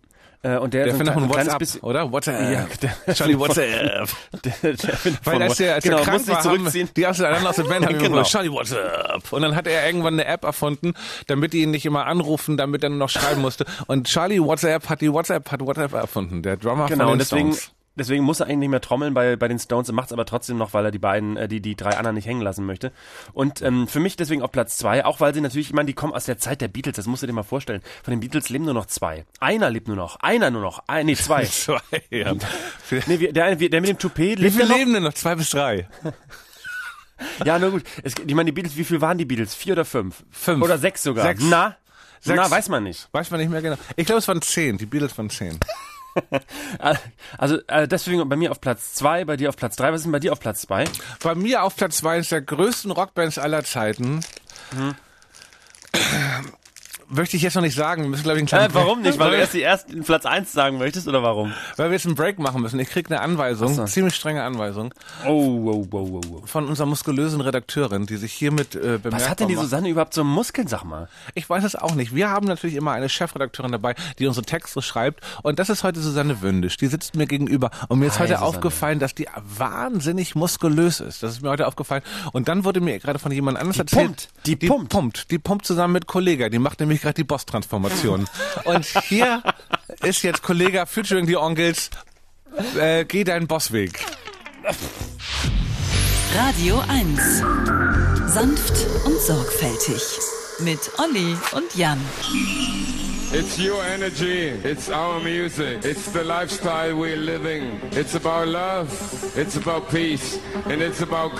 Äh, und der, der so findet ein von kleines WhatsApp, bisschen, oder? WhatsApp. Ja, der, Charlie WhatsApp. Der, der Weil als der, als genau, der krank muss sich war, zurückziehen. haben die auseinander aus der Band haben Genau. gesagt, Charlie WhatsApp. Und dann hat er irgendwann eine App erfunden, damit die ihn nicht immer anrufen, damit er nur noch schreiben musste. Und Charlie WhatsApp hat die WhatsApp, hat WhatsApp erfunden, der Drummer Genau, von den und deswegen, Stones. deswegen muss er eigentlich nicht mehr trommeln bei, bei den Stones, er macht es aber trotzdem noch, weil er die beiden, äh, die, die drei anderen nicht hängen lassen möchte. Und ähm, für mich deswegen auf Platz zwei, auch weil sie natürlich, ich meine, die kommen aus der Zeit der Beatles, das musst du dir mal vorstellen. Von den Beatles leben nur noch zwei. Einer lebt nur noch, einer nur noch, ein, nee, zwei. Zwei, ja. Nee, wir- der, der mit dem Toupet Wie lebt viele ja noch. leben denn noch? Zwei bis drei? Ja, nur gut. Es, ich meine, die Beatles, wie viel waren die Beatles? Vier oder fünf? Fünf. Oder sechs sogar? Sechs. Na? Sechs. Na, weiß man nicht. Weiß man nicht mehr genau. Ich glaube, es waren zehn. Die Beatles waren zehn. Also äh, deswegen bei mir auf Platz zwei, bei dir auf Platz drei. Was ist denn bei dir auf Platz zwei? Bei mir auf Platz zwei ist der größten Rockbands aller Zeiten. Mhm. Möchte ich jetzt noch nicht sagen. Wir müssen, glaube ich, einen kleinen Äh, warum nicht? Weil du Break- erst die ersten Platz eins sagen möchtest oder warum? Weil wir jetzt einen Break machen müssen. Ich krieg eine Anweisung, Ach so. ziemlich strenge Anweisung, Oh, oh, oh, oh, oh. von unserer muskulösen Redakteurin, die sich hiermit äh, bemerkbar Was hat denn die macht. Susanne überhaupt so Muskeln, sag mal? Ich weiß es auch nicht. Wir haben natürlich immer eine Chefredakteurin dabei, die unsere Texte schreibt. Und das ist heute Susanne Wündisch. Die sitzt mir gegenüber. Und mir ist Hi, heute Susanne. aufgefallen, dass die wahnsinnig muskulös ist. Das ist mir heute aufgefallen. Und dann wurde mir gerade von jemand anders Die erzählt. pumpt. Die die pumpt. pumpt. Die pumpt zusammen mit Kollega. Die macht nämlich gerade die Boss-Transformation. Und hier ist jetzt Kollega featuring die Onkels. Äh, geh deinen Bossweg. Radio eins. Sanft und sorgfältig. Mit Olli und Jan. It's your energy, it's our music, it's the lifestyle we're living. It's about love, it's about peace, and it's about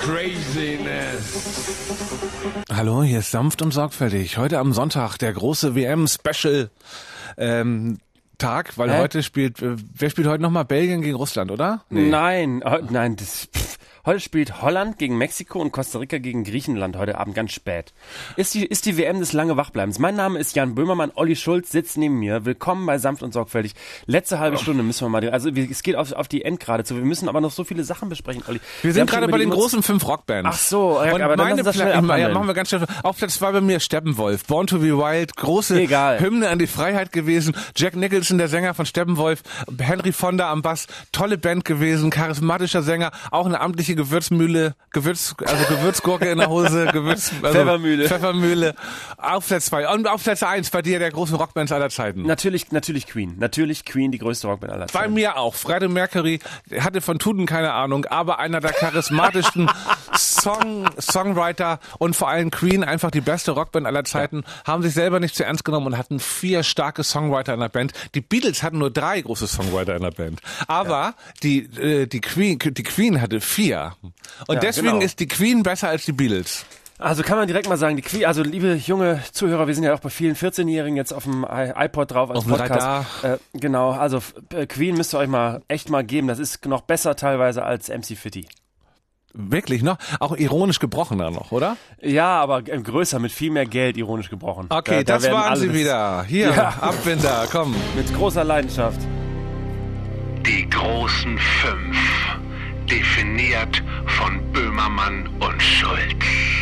craziness. Hallo, hier ist Sanft und Sorgfältig. Heute am Sonntag der große W M-Special ähm, Tag, weil Hä? heute spielt, äh, wer spielt heute nochmal? Belgien gegen Russland, oder? Nein, oh, nein, das, pff. Heute spielt Holland gegen Mexiko und Costa Rica gegen Griechenland heute Abend ganz spät. Ist die, ist die W M des lange Wachbleibens. Mein Name ist Jan Böhmermann, Olli Schulz sitzt neben mir. Willkommen bei Sanft und Sorgfältig. Letzte halbe Stunde müssen wir mal, also wir, es geht auf, auf die Endgrade zu. Wir müssen aber noch so viele Sachen besprechen, Olli. Wir sind haben gerade schon bei über den die großen fünf Rockbands. Ach so, ja, und aber dann meine lass uns das Pla- schnell ja, abhandeln. machen wir ganz schnell. Auf Platz zwei bei mir Steppenwolf, Born to be Wild, große Egal. Hymne an die Freiheit gewesen. Jack Nicholson, der Sänger von Steppenwolf, Henry Fonda am Bass, tolle Band gewesen, charismatischer Sänger, auch eine amtliche Gewürzmühle, Gewürz, also Gewürzgurke in der Hose, Gewürz, also Pfeffermühle. Pfeffermühle. Auf Platz zwei und auf Platz eins bei dir der großen Rockbands aller Zeiten. Natürlich, natürlich Queen. Natürlich Queen, die größte Rockband aller Bei Zeiten. mir auch. Freddie Mercury hatte von Tuten keine Ahnung, aber einer der charismatischsten Song, Songwriter und vor allem Queen, einfach die beste Rockband aller Zeiten, haben sich selber nicht zu ernst genommen und hatten vier starke Songwriter in der Band. Die Beatles hatten nur drei große Songwriter in der Band. Aber ja. die, äh, die Queen, die Queen hatte vier. Und Ja, deswegen genau. ist die Queen besser als die Beatles. Also kann man direkt mal sagen, die Queen, also liebe junge Zuhörer, wir sind ja auch bei vielen vierzehnjährigen jetzt auf dem I- iPod drauf als Auf dem Podcast. Äh, genau, also f- äh, Queen müsst ihr euch mal echt mal geben. Das ist noch besser teilweise als M C Fitty. Wirklich noch? Auch ironisch gebrochener noch, oder? Ja, aber äh, größer, mit viel mehr Geld ironisch gebrochen. Okay, Da- da das werden waren alle sie mit- wieder. Hier, Ja. Abwinder, komm. Mit großer Leidenschaft. Die großen fünf. Definiert von Böhmermann und Schulz.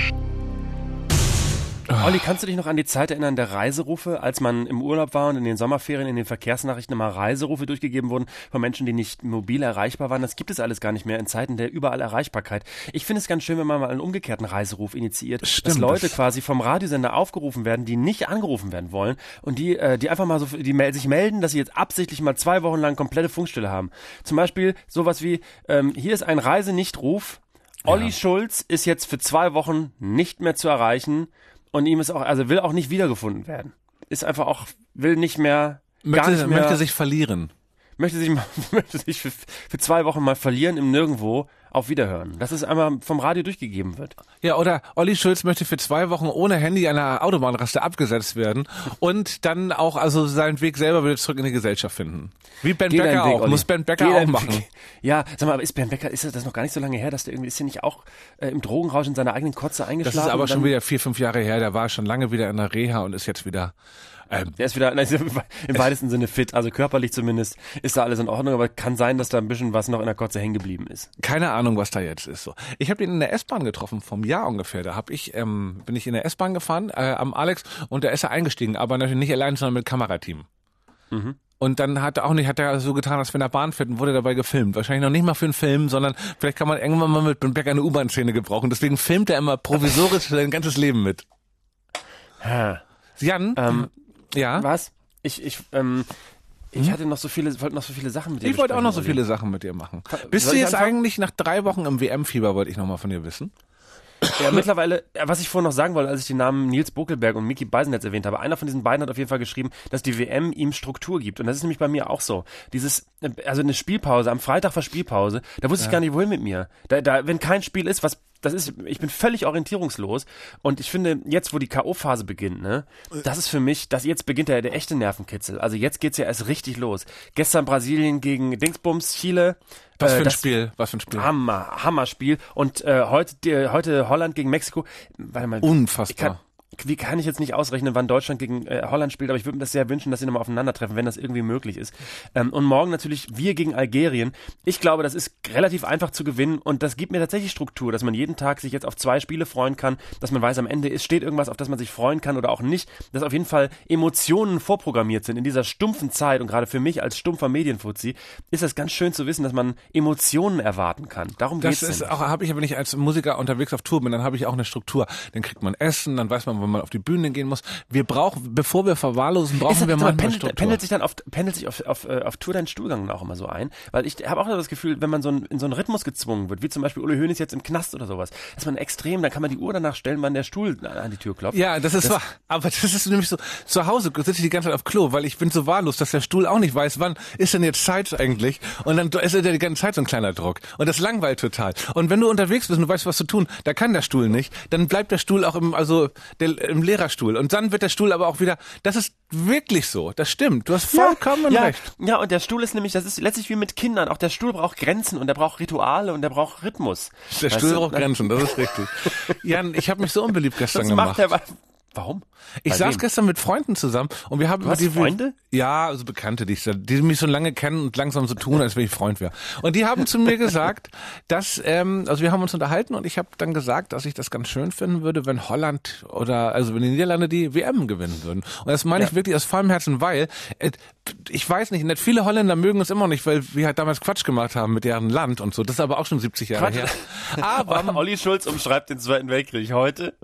Olli, kannst du dich noch an die Zeit erinnern der Reiserufe, als man im Urlaub war und in den Sommerferien in den Verkehrsnachrichten immer Reiserufe durchgegeben wurden von Menschen, die nicht mobil erreichbar waren? Das gibt es alles gar nicht mehr in Zeiten der überall Erreichbarkeit. Ich finde es ganz schön, wenn man mal einen umgekehrten Reiseruf initiiert, Stimmt, dass Leute das- quasi vom Radiosender aufgerufen werden, die nicht angerufen werden wollen und die, äh, die einfach mal so, die mel- sich melden, dass sie jetzt absichtlich mal zwei Wochen lang komplette Funkstille haben. Zum Beispiel sowas wie, ähm, hier ist ein Reisenichtruf, Olli Ja. Schulz ist jetzt für zwei Wochen nicht mehr zu erreichen. Und ihm ist auch, also will auch nicht wiedergefunden werden. Ist einfach auch, will nicht mehr, gar Möchte, nicht mehr, möchte sich verlieren. möchte sich, mal, möchte sich für, für zwei Wochen mal verlieren im Nirgendwo auf Wiederhören. Dass es einmal vom Radio durchgegeben wird. Ja, oder Olli Schulz möchte für zwei Wochen ohne Handy an einer Autobahnraste abgesetzt werden und dann auch also seinen Weg selber wieder zurück in die Gesellschaft finden. Wie Ben Geh Becker deinen Weg, auch. Olli. Muss Ben Becker Geh auch deinen machen. Weg. Ja, sag mal, aber ist Ben Becker, ist das noch gar nicht so lange her, dass der irgendwie, ist der nicht auch äh, im Drogenrausch in seiner eigenen Kotze Das eingeschlafen? ist aber und schon dann- wieder vier, fünf Jahre her. Der war schon lange wieder in der Reha und ist jetzt wieder... Ähm, Der ist wieder, nein, im weitesten Sinne fit, also körperlich zumindest ist da alles in Ordnung, aber kann sein, dass da ein bisschen was noch in der Kotze hängen geblieben ist. keine Ahnung, was da jetzt ist. So, ich habe ihn in der S-Bahn getroffen, vom Jahr ungefähr. Da hab ich, ähm, bin ich in der S-Bahn gefahren äh, am Alex und da ist er eingestiegen, aber natürlich nicht allein, sondern mit Kamerateam. Mhm. Und dann hat er auch nicht, hat er so getan, als wenn er Bahn fährt und wurde dabei gefilmt. Wahrscheinlich noch nicht mal für einen Film, sondern vielleicht kann man irgendwann mal mit Berg eine U-Bahn-Szene gebrauchen. Deswegen filmt er immer provisorisch sein ganzes Leben mit. Jan, ähm, ja? Was? Ich, ich, ähm, ich hatte noch so viele, wollte noch so viele Sachen mit dir Ich wollte auch noch so besprechen, viele Sachen mit dir machen. Soll Bist du ich jetzt anfangen? eigentlich nach drei Wochen im W M-Fieber, wollte ich noch mal von dir wissen? Ja, mittlerweile, ja, was ich vorhin noch sagen wollte, als ich die Namen Nils Bokelberg und Miki Beisenherz erwähnt habe, einer von diesen beiden hat auf jeden Fall geschrieben, dass die W M ihm Struktur gibt. Und das ist nämlich bei mir auch so. Dieses, also eine Spielpause, am Freitag war Spielpause, da wusste Ja. ich gar nicht, wohin mit mir. Da, da, wenn kein Spiel ist, was, das ist, ich bin völlig orientierungslos. Und ich finde, jetzt, wo die K O-Phase beginnt, ne, das ist für mich, das, jetzt beginnt ja der echte Nervenkitzel. Also jetzt geht's ja erst richtig los. Gestern Brasilien gegen Dingsbums, Chile. Was für ein das Spiel, was für ein Spiel. Hammer, Hammerspiel. Und äh, heute, die, heute Holland gegen Mexiko. Warte mal, Unfassbar. Ich kann, wie kann ich jetzt nicht ausrechnen, wann Deutschland gegen äh, Holland spielt, aber ich würde mir das sehr wünschen, dass sie nochmal aufeinandertreffen, wenn das irgendwie möglich ist. Ähm, und morgen natürlich wir gegen Algerien. Ich glaube, das ist relativ einfach zu gewinnen und das gibt mir tatsächlich Struktur, dass man jeden Tag sich jetzt auf zwei Spiele freuen kann, dass man weiß, am Ende ist, steht irgendwas, auf das man sich freuen kann oder auch nicht, dass auf jeden Fall Emotionen vorprogrammiert sind in dieser stumpfen Zeit und gerade für mich als stumpfer Medienfuzzi ist das ganz schön zu wissen, dass man Emotionen erwarten kann. Darum Das geht's. ist auch, habe ich aber nicht als Musiker unterwegs auf Tour bin, dann habe ich auch eine Struktur. Dann kriegt man Essen, dann weiß man, wenn man auf die Bühne gehen muss. Wir brauchen, bevor wir verwahrlosen, brauchen Ist das, wir mal, manchmal pendelt, Struktur. pendelt sich dann auf, pendelt sich auf, auf, äh, auf Tour dein Stuhlgang auch immer so ein? Weil ich habe auch das Gefühl, wenn man so ein, in so einen Rhythmus gezwungen wird, wie zum Beispiel Uli Hoeneß jetzt im Knast oder sowas, dass man extrem, dann kann man die Uhr danach stellen, wann der Stuhl an die Tür klopft. Ja, das ist Das- wahr. Aber das ist nämlich so, zu Hause sitze ich die ganze Zeit auf Klo, weil ich bin so wahllos, dass der Stuhl auch nicht weiß, wann ist denn jetzt Zeit eigentlich? Und dann ist er die ganze Zeit so ein kleiner Druck. Und das langweilt total. Und wenn du unterwegs bist und du weißt, was zu tun, da kann der Stuhl nicht, dann bleibt der Stuhl auch im, also, der, im Lehrerstuhl. Und dann wird der Stuhl aber auch wieder, das ist wirklich so, das stimmt. Du hast vollkommen ja, recht. Ja, und der Stuhl ist nämlich, das ist letztlich wie mit Kindern. Auch der Stuhl braucht Grenzen und der braucht Rituale und der braucht Rhythmus. Der Weißt Stuhl du? braucht Grenzen, das ist richtig. Jan, ich habe mich so unbeliebt gestern Das gemacht. macht der. Warum? Ich Bei saß wem? gestern mit Freunden zusammen und wir haben Du hast die Freunde? Ja, also Bekannte, die, ich, die mich schon lange kennen und langsam so tun, als wenn ich Freund wäre. Und die haben zu mir gesagt, dass, ähm, also wir haben uns unterhalten und ich habe dann gesagt, dass ich das ganz schön finden würde, wenn Holland oder, also wenn die Niederlande die W M gewinnen würden. Und das meine ich Ja. wirklich aus vollem Herzen, weil, äh, ich weiß nicht, nicht viele Holländer mögen es immer nicht, weil wir halt damals Quatsch gemacht haben mit deren Land und so. Das ist aber auch schon siebzig Jahre Quatsch. her. Aber Olli Schulz umschreibt den Zweiten Weltkrieg heute.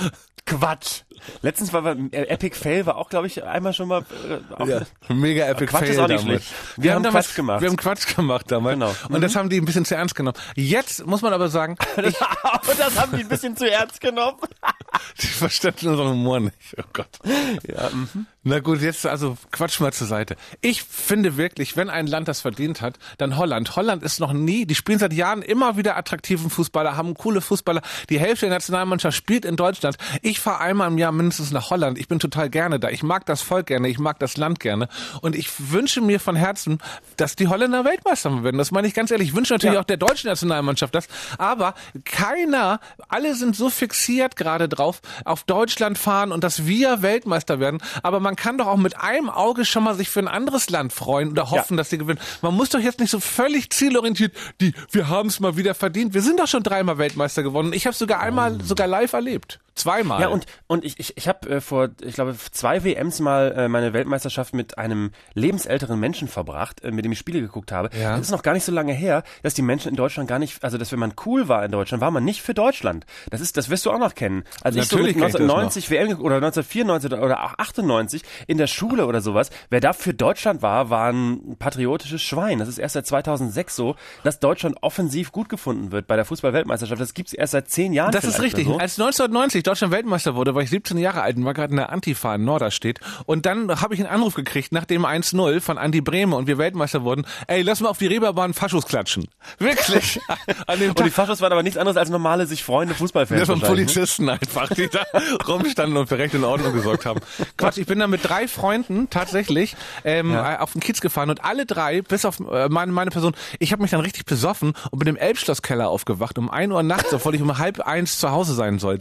Quatsch. Letztens war äh, Epic Fail war auch, glaube ich, einmal schon mal äh, auch ja, mega epic Quatsch Fail ist auch nicht damals. schlecht. Wir, haben damals Quatsch gemacht. Wir haben Quatsch gemacht damals. Genau. Und das haben die ein bisschen zu ernst genommen. Jetzt muss man aber sagen, ich, Und das haben die ein bisschen zu ernst genommen. die verstanden unseren Humor nicht. Oh Gott. Ja, mhm. Na gut, jetzt also Quatsch mal zur Seite. Ich finde wirklich, wenn ein Land das verdient hat, dann Holland. Holland ist noch nie, die spielen seit Jahren immer wieder attraktiven Fußballer, haben coole Fußballer. Die Hälfte der Nationalmannschaft spielt in Deutschland. Ich fahre einmal im Jahr mindestens nach Holland. Ich bin total gerne da. Ich mag das Volk gerne, ich mag das Land gerne. Und ich wünsche mir von Herzen, dass die Holländer Weltmeister werden. Das meine ich ganz ehrlich. Ich wünsche natürlich Ja. auch der deutschen Nationalmannschaft das. Aber keiner, alle sind so fixiert gerade drauf, auf Deutschland fahren und dass wir Weltmeister werden. Aber man kann doch auch mit einem Auge schon mal sich für ein anderes Land freuen oder hoffen, Ja. dass sie gewinnen. Man muss doch jetzt nicht so völlig zielorientiert, die, wir haben es mal wieder verdient. Wir sind doch schon dreimal Weltmeister geworden. Ich habe sogar einmal sogar live erlebt. Zweimal. Ja, und, und ich, ich, ich habe äh, vor, ich glaube, zwei W Ms mal äh, meine Weltmeisterschaft mit einem lebensälteren Menschen verbracht, äh, mit dem ich Spiele geguckt habe. Ja. Das ist noch gar nicht so lange her, dass die Menschen in Deutschland gar nicht, also dass wenn man cool war in Deutschland, war man nicht für Deutschland. Das ist, das wirst du auch noch kennen. Also Natürlich ich so mit kenn ich das neunzehnhundert W M geguckt oder neunzehnhundertvierundneunzig oder auch achtundneunzig in der Schule oder sowas. Wer da für Deutschland war, war ein patriotisches Schwein. Das ist erst seit zweitausendsechs so, dass Deutschland offensiv gut gefunden wird bei der Fußball-Weltmeisterschaft. Das gibt's erst seit zehn Jahren. Das ist vielleicht richtig. oder so. Als neunzehnhundertneunzig Deutschland Weltmeister wurde, war ich siebzehn Jahre alt und war gerade in der Antifa in Norderstedt. Und dann habe ich einen Anruf gekriegt nach dem eins null von Andi Brehme und wir Weltmeister wurden. Ey, lass mal auf die Reeperbahn Faschos klatschen. Wirklich. An dem Und die Tag. Faschos waren aber nichts anderes als normale, sich freuende Fußballfans. Das waren wahrscheinlich, ne? Polizisten einfach, die da rumstanden und für Recht und Ordnung gesorgt haben. Quatsch, ich bin da mit drei Freunden tatsächlich ähm, Ja. auf den Kiez gefahren und alle drei, bis auf äh, meine, meine Person, ich habe mich dann richtig besoffen und bin im Elbschlosskeller aufgewacht um ein Uhr nachts, obwohl ich um halb eins zu Hause sein sollte. Und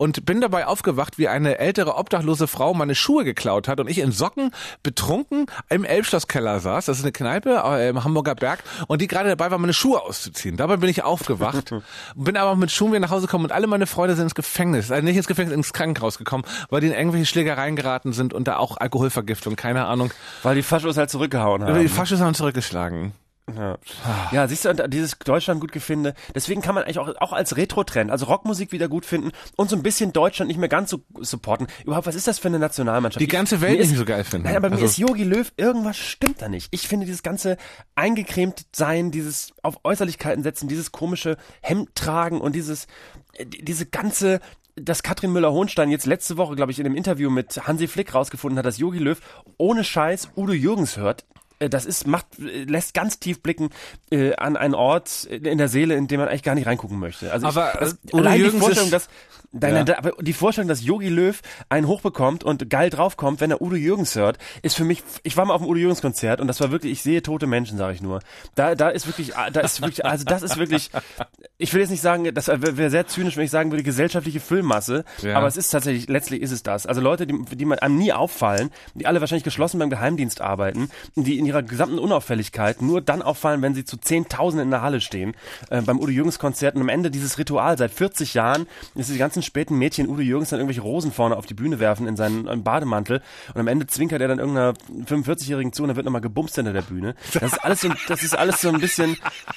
und bin dabei aufgewacht, wie eine ältere obdachlose Frau meine Schuhe geklaut hat und ich in Socken betrunken im Elbschlosskeller saß. Das ist eine Kneipe äh, im Hamburger Berg und die gerade dabei war, meine Schuhe auszuziehen. Dabei bin ich aufgewacht, bin aber auch mit Schuhen wieder nach Hause gekommen und alle meine Freunde sind ins Gefängnis, also nicht ins Gefängnis, ins Krankenhaus gekommen, weil die in irgendwelche Schlägereien geraten sind und da auch Alkoholvergiftung, keine Ahnung. Weil die Faschos halt zurückgehauen haben. Die Faschos haben zurückgeschlagen. Ja. ja, siehst du, und dieses Deutschland-Gutgefinde, deswegen kann man eigentlich auch, auch als Retro-Trend, also Rockmusik wieder gut finden und so ein bisschen Deutschland nicht mehr ganz so supporten. Überhaupt, was ist das für eine Nationalmannschaft? Die ganze Welt ist, nicht so geil finden. Nein, aber also, mir ist Jogi Löw, irgendwas stimmt da nicht. Ich finde dieses ganze eingecremt sein, dieses auf Äußerlichkeiten setzen, dieses komische Hemd tragen und dieses, diese ganze, dass Katrin Müller-Hohenstein jetzt letzte Woche, glaube ich, in dem Interview mit Hansi Flick rausgefunden hat, dass Jogi Löw ohne Scheiß Udo Jürgens hört. Das ist, macht, lässt ganz tief blicken äh, an einen Ort in der Seele, in den man eigentlich gar nicht reingucken möchte. Also aber ich, das, Udo allein Jürgens die Vorstellung, ist, dass Deine, ja. da, aber die Vorstellung, dass Jogi Löw einen hochbekommt und geil draufkommt, wenn er Udo Jürgens hört, ist für mich, ich war mal auf dem Udo Jürgens Konzert und das war wirklich, ich sehe tote Menschen, sage ich nur. Da, da ist wirklich, da ist wirklich, also das ist wirklich, ich will jetzt nicht sagen, das wäre sehr zynisch, wenn ich sagen würde, gesellschaftliche Füllmasse, ja. aber es ist tatsächlich, letztlich ist es das. Also Leute, die, die man einem nie auffallen, die alle wahrscheinlich geschlossen beim Geheimdienst arbeiten, die in ihrer gesamten Unauffälligkeit nur dann auffallen, wenn sie zu Zehntausenden in der Halle stehen, äh, beim Udo Jürgens Konzert und am Ende dieses Ritual seit vierzig Jahren, ist die ganzen späten Mädchen Udo Jürgens dann irgendwelche Rosen vorne auf die Bühne werfen in seinen Bademantel und am Ende zwinkert er dann irgendeiner fünfundvierzigjährigen zu und dann wird nochmal gebumst hinter der Bühne. Das ist alles so, das ist alles so ein bisschen,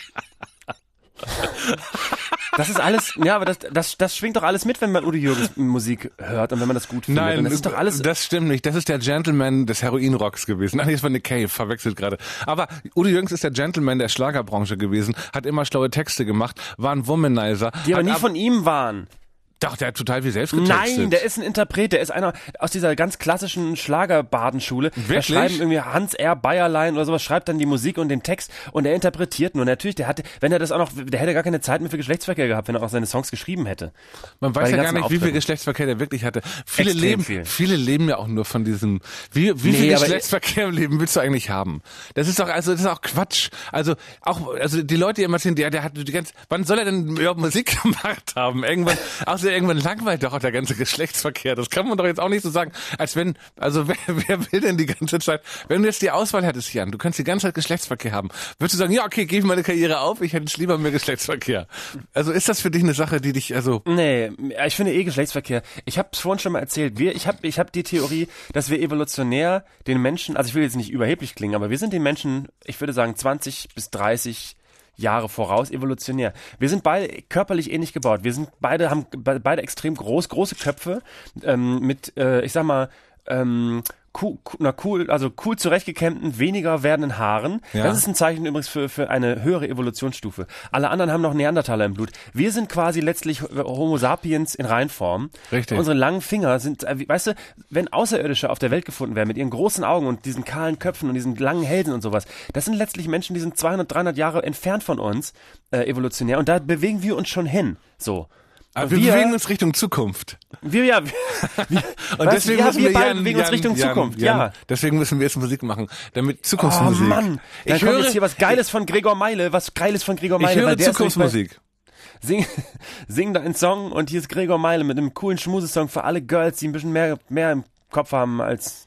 das ist alles, ja, aber das, das, das schwingt doch alles mit, wenn man Udo Jürgens Musik hört und wenn man das gut findet. Nein, und das ist doch alles. Das stimmt nicht. Das ist der Gentleman des Heroinrocks gewesen. Nein, das war Nick Cave, verwechselt gerade. Aber Udo Jürgens ist der Gentleman der Schlagerbranche gewesen, hat immer schlaue Texte gemacht, war ein Womanizer. Die aber nie ab- von ihm waren. Doch, der hat total viel selbst getextet. Nein, der ist ein Interpret, der ist einer aus dieser ganz klassischen Schlagerbadenschule. Wirklich? Da schreiben irgendwie Hans R. Bayerlein oder sowas, schreibt dann die Musik und den Text und er interpretiert nur. Natürlich, der hatte, wenn er das auch noch, der hätte gar keine Zeit mehr für Geschlechtsverkehr gehabt, wenn er auch seine Songs geschrieben hätte. Man weiß Bei den ja gar ganzen nicht, wie viel Auftritten. Geschlechtsverkehr der wirklich hatte. Viele Extrem leben, viel. viele leben ja auch nur von diesem, wie, wie Nee, viel aber- Geschlechtsverkehr im Leben willst du eigentlich haben? Das ist doch, also, das ist auch Quatsch. Also, auch, also, die Leute, die immer erzählen, der, der hat die ganze, wann soll er denn überhaupt Musik gemacht haben? Irgendwann, außer irgendwann langweilt doch auch der ganze Geschlechtsverkehr. Das kann man doch jetzt auch nicht so sagen, als wenn, also wer, wer will denn die ganze Zeit, wenn du jetzt die Auswahl hättest, Jan, du kannst die ganze Zeit Geschlechtsverkehr haben, würdest du sagen, ja, okay, gebe ich meine Karriere auf, ich hätte jetzt lieber mehr Geschlechtsverkehr. Also ist das für dich eine Sache, die dich, also... Nee, ich finde eh Geschlechtsverkehr. Ich habe es vorhin schon mal erzählt. Wir, ich habe ich hab die Theorie, dass wir evolutionär den Menschen, also ich will jetzt nicht überheblich klingen, aber wir sind den Menschen, ich würde sagen zwanzig bis dreißig Jahre voraus evolutionär. Wir sind beide körperlich ähnlich gebaut. Wir sind beide, haben be- beide extrem groß, große Köpfe ähm, mit, äh, ich sag mal, ähm, cool, na cool, also cool zurechtgekämmten, weniger werdenden Haaren. Ja. Das ist ein Zeichen übrigens für, für eine höhere Evolutionsstufe. Alle anderen haben noch Neandertaler im Blut. Wir sind quasi letztlich Homo sapiens in Reinform. Richtig. Unsere langen Finger sind, äh, wie- weißt du, wenn Außerirdische auf der Welt gefunden werden mit ihren großen Augen und diesen kahlen Köpfen und diesen langen Hälsen und sowas, das sind letztlich Menschen, die sind zweihundert, dreihundert Jahre entfernt von uns, äh, evolutionär, und da bewegen wir uns schon hin. So. Aber wir, bewegen uns Richtung Zukunft. Wir, ja, wir, wir, Und was? deswegen ja, müssen wir wir beide Jan, bewegen uns Jan, Richtung Jan, Zukunft, Jan, ja. Deswegen müssen wir jetzt Musik machen, damit Oh Zukunftsmusik. Mann, dann ich kommt höre jetzt hier was Geiles von Gregor Meile, was Geiles von Gregor ich Meile. höre weil der ist Zukunftsmusik. nämlich bei- Sing, sing da einen Song und hier ist Gregor Meile mit einem coolen Schmusesong für alle Girls, die ein bisschen mehr, mehr im Kopf haben als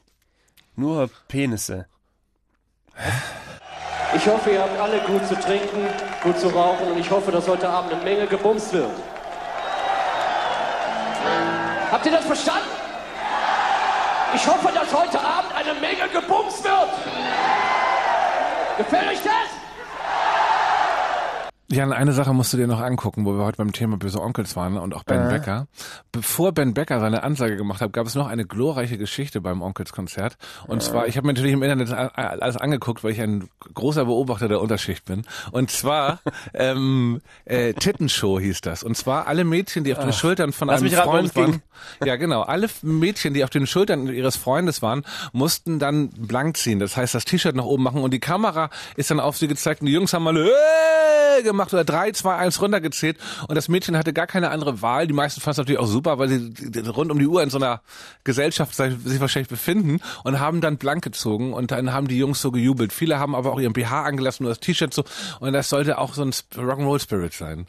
nur Penisse. Ich hoffe, ihr habt alle gut zu trinken, gut zu rauchen und ich hoffe, dass heute Abend eine Menge gebumst wird. Habt ihr das verstanden? Ich hoffe, dass heute Abend eine Menge gebumst wird. Gefällt euch das? Jan, eine Sache musst du dir noch angucken, wo wir heute beim Thema Böse Onkels waren und auch Ben Äh. Becker. Bevor Ben Becker seine Ansage gemacht hat, gab es noch eine glorreiche Geschichte beim Onkelskonzert. Und zwar, ich habe mir natürlich im Internet alles angeguckt, weil ich ein großer Beobachter der Unterschicht bin. Und zwar ähm, äh, Tittenshow hieß das. Und zwar alle Mädchen, die auf den Ach, Schultern von lass einem mich raten, worum Freund es ging. waren. Ja, genau. Alle Mädchen, die auf den Schultern ihres Freundes waren, mussten dann blank ziehen. Das heißt, das T-Shirt nach oben machen und die Kamera ist dann auf sie gezeigt und die Jungs haben alle äh, gemacht oder drei, zwei, eins runtergezählt und das Mädchen hatte gar keine andere Wahl. Die meisten fanden es natürlich auch super, weil sie rund um die Uhr in so einer Gesellschaft sich wahrscheinlich befinden und haben dann blank gezogen und dann haben die Jungs so gejubelt. Viele haben aber auch ihren B H angelassen, nur das T-Shirt so und das sollte auch so ein Rock'n'Roll Spirit sein.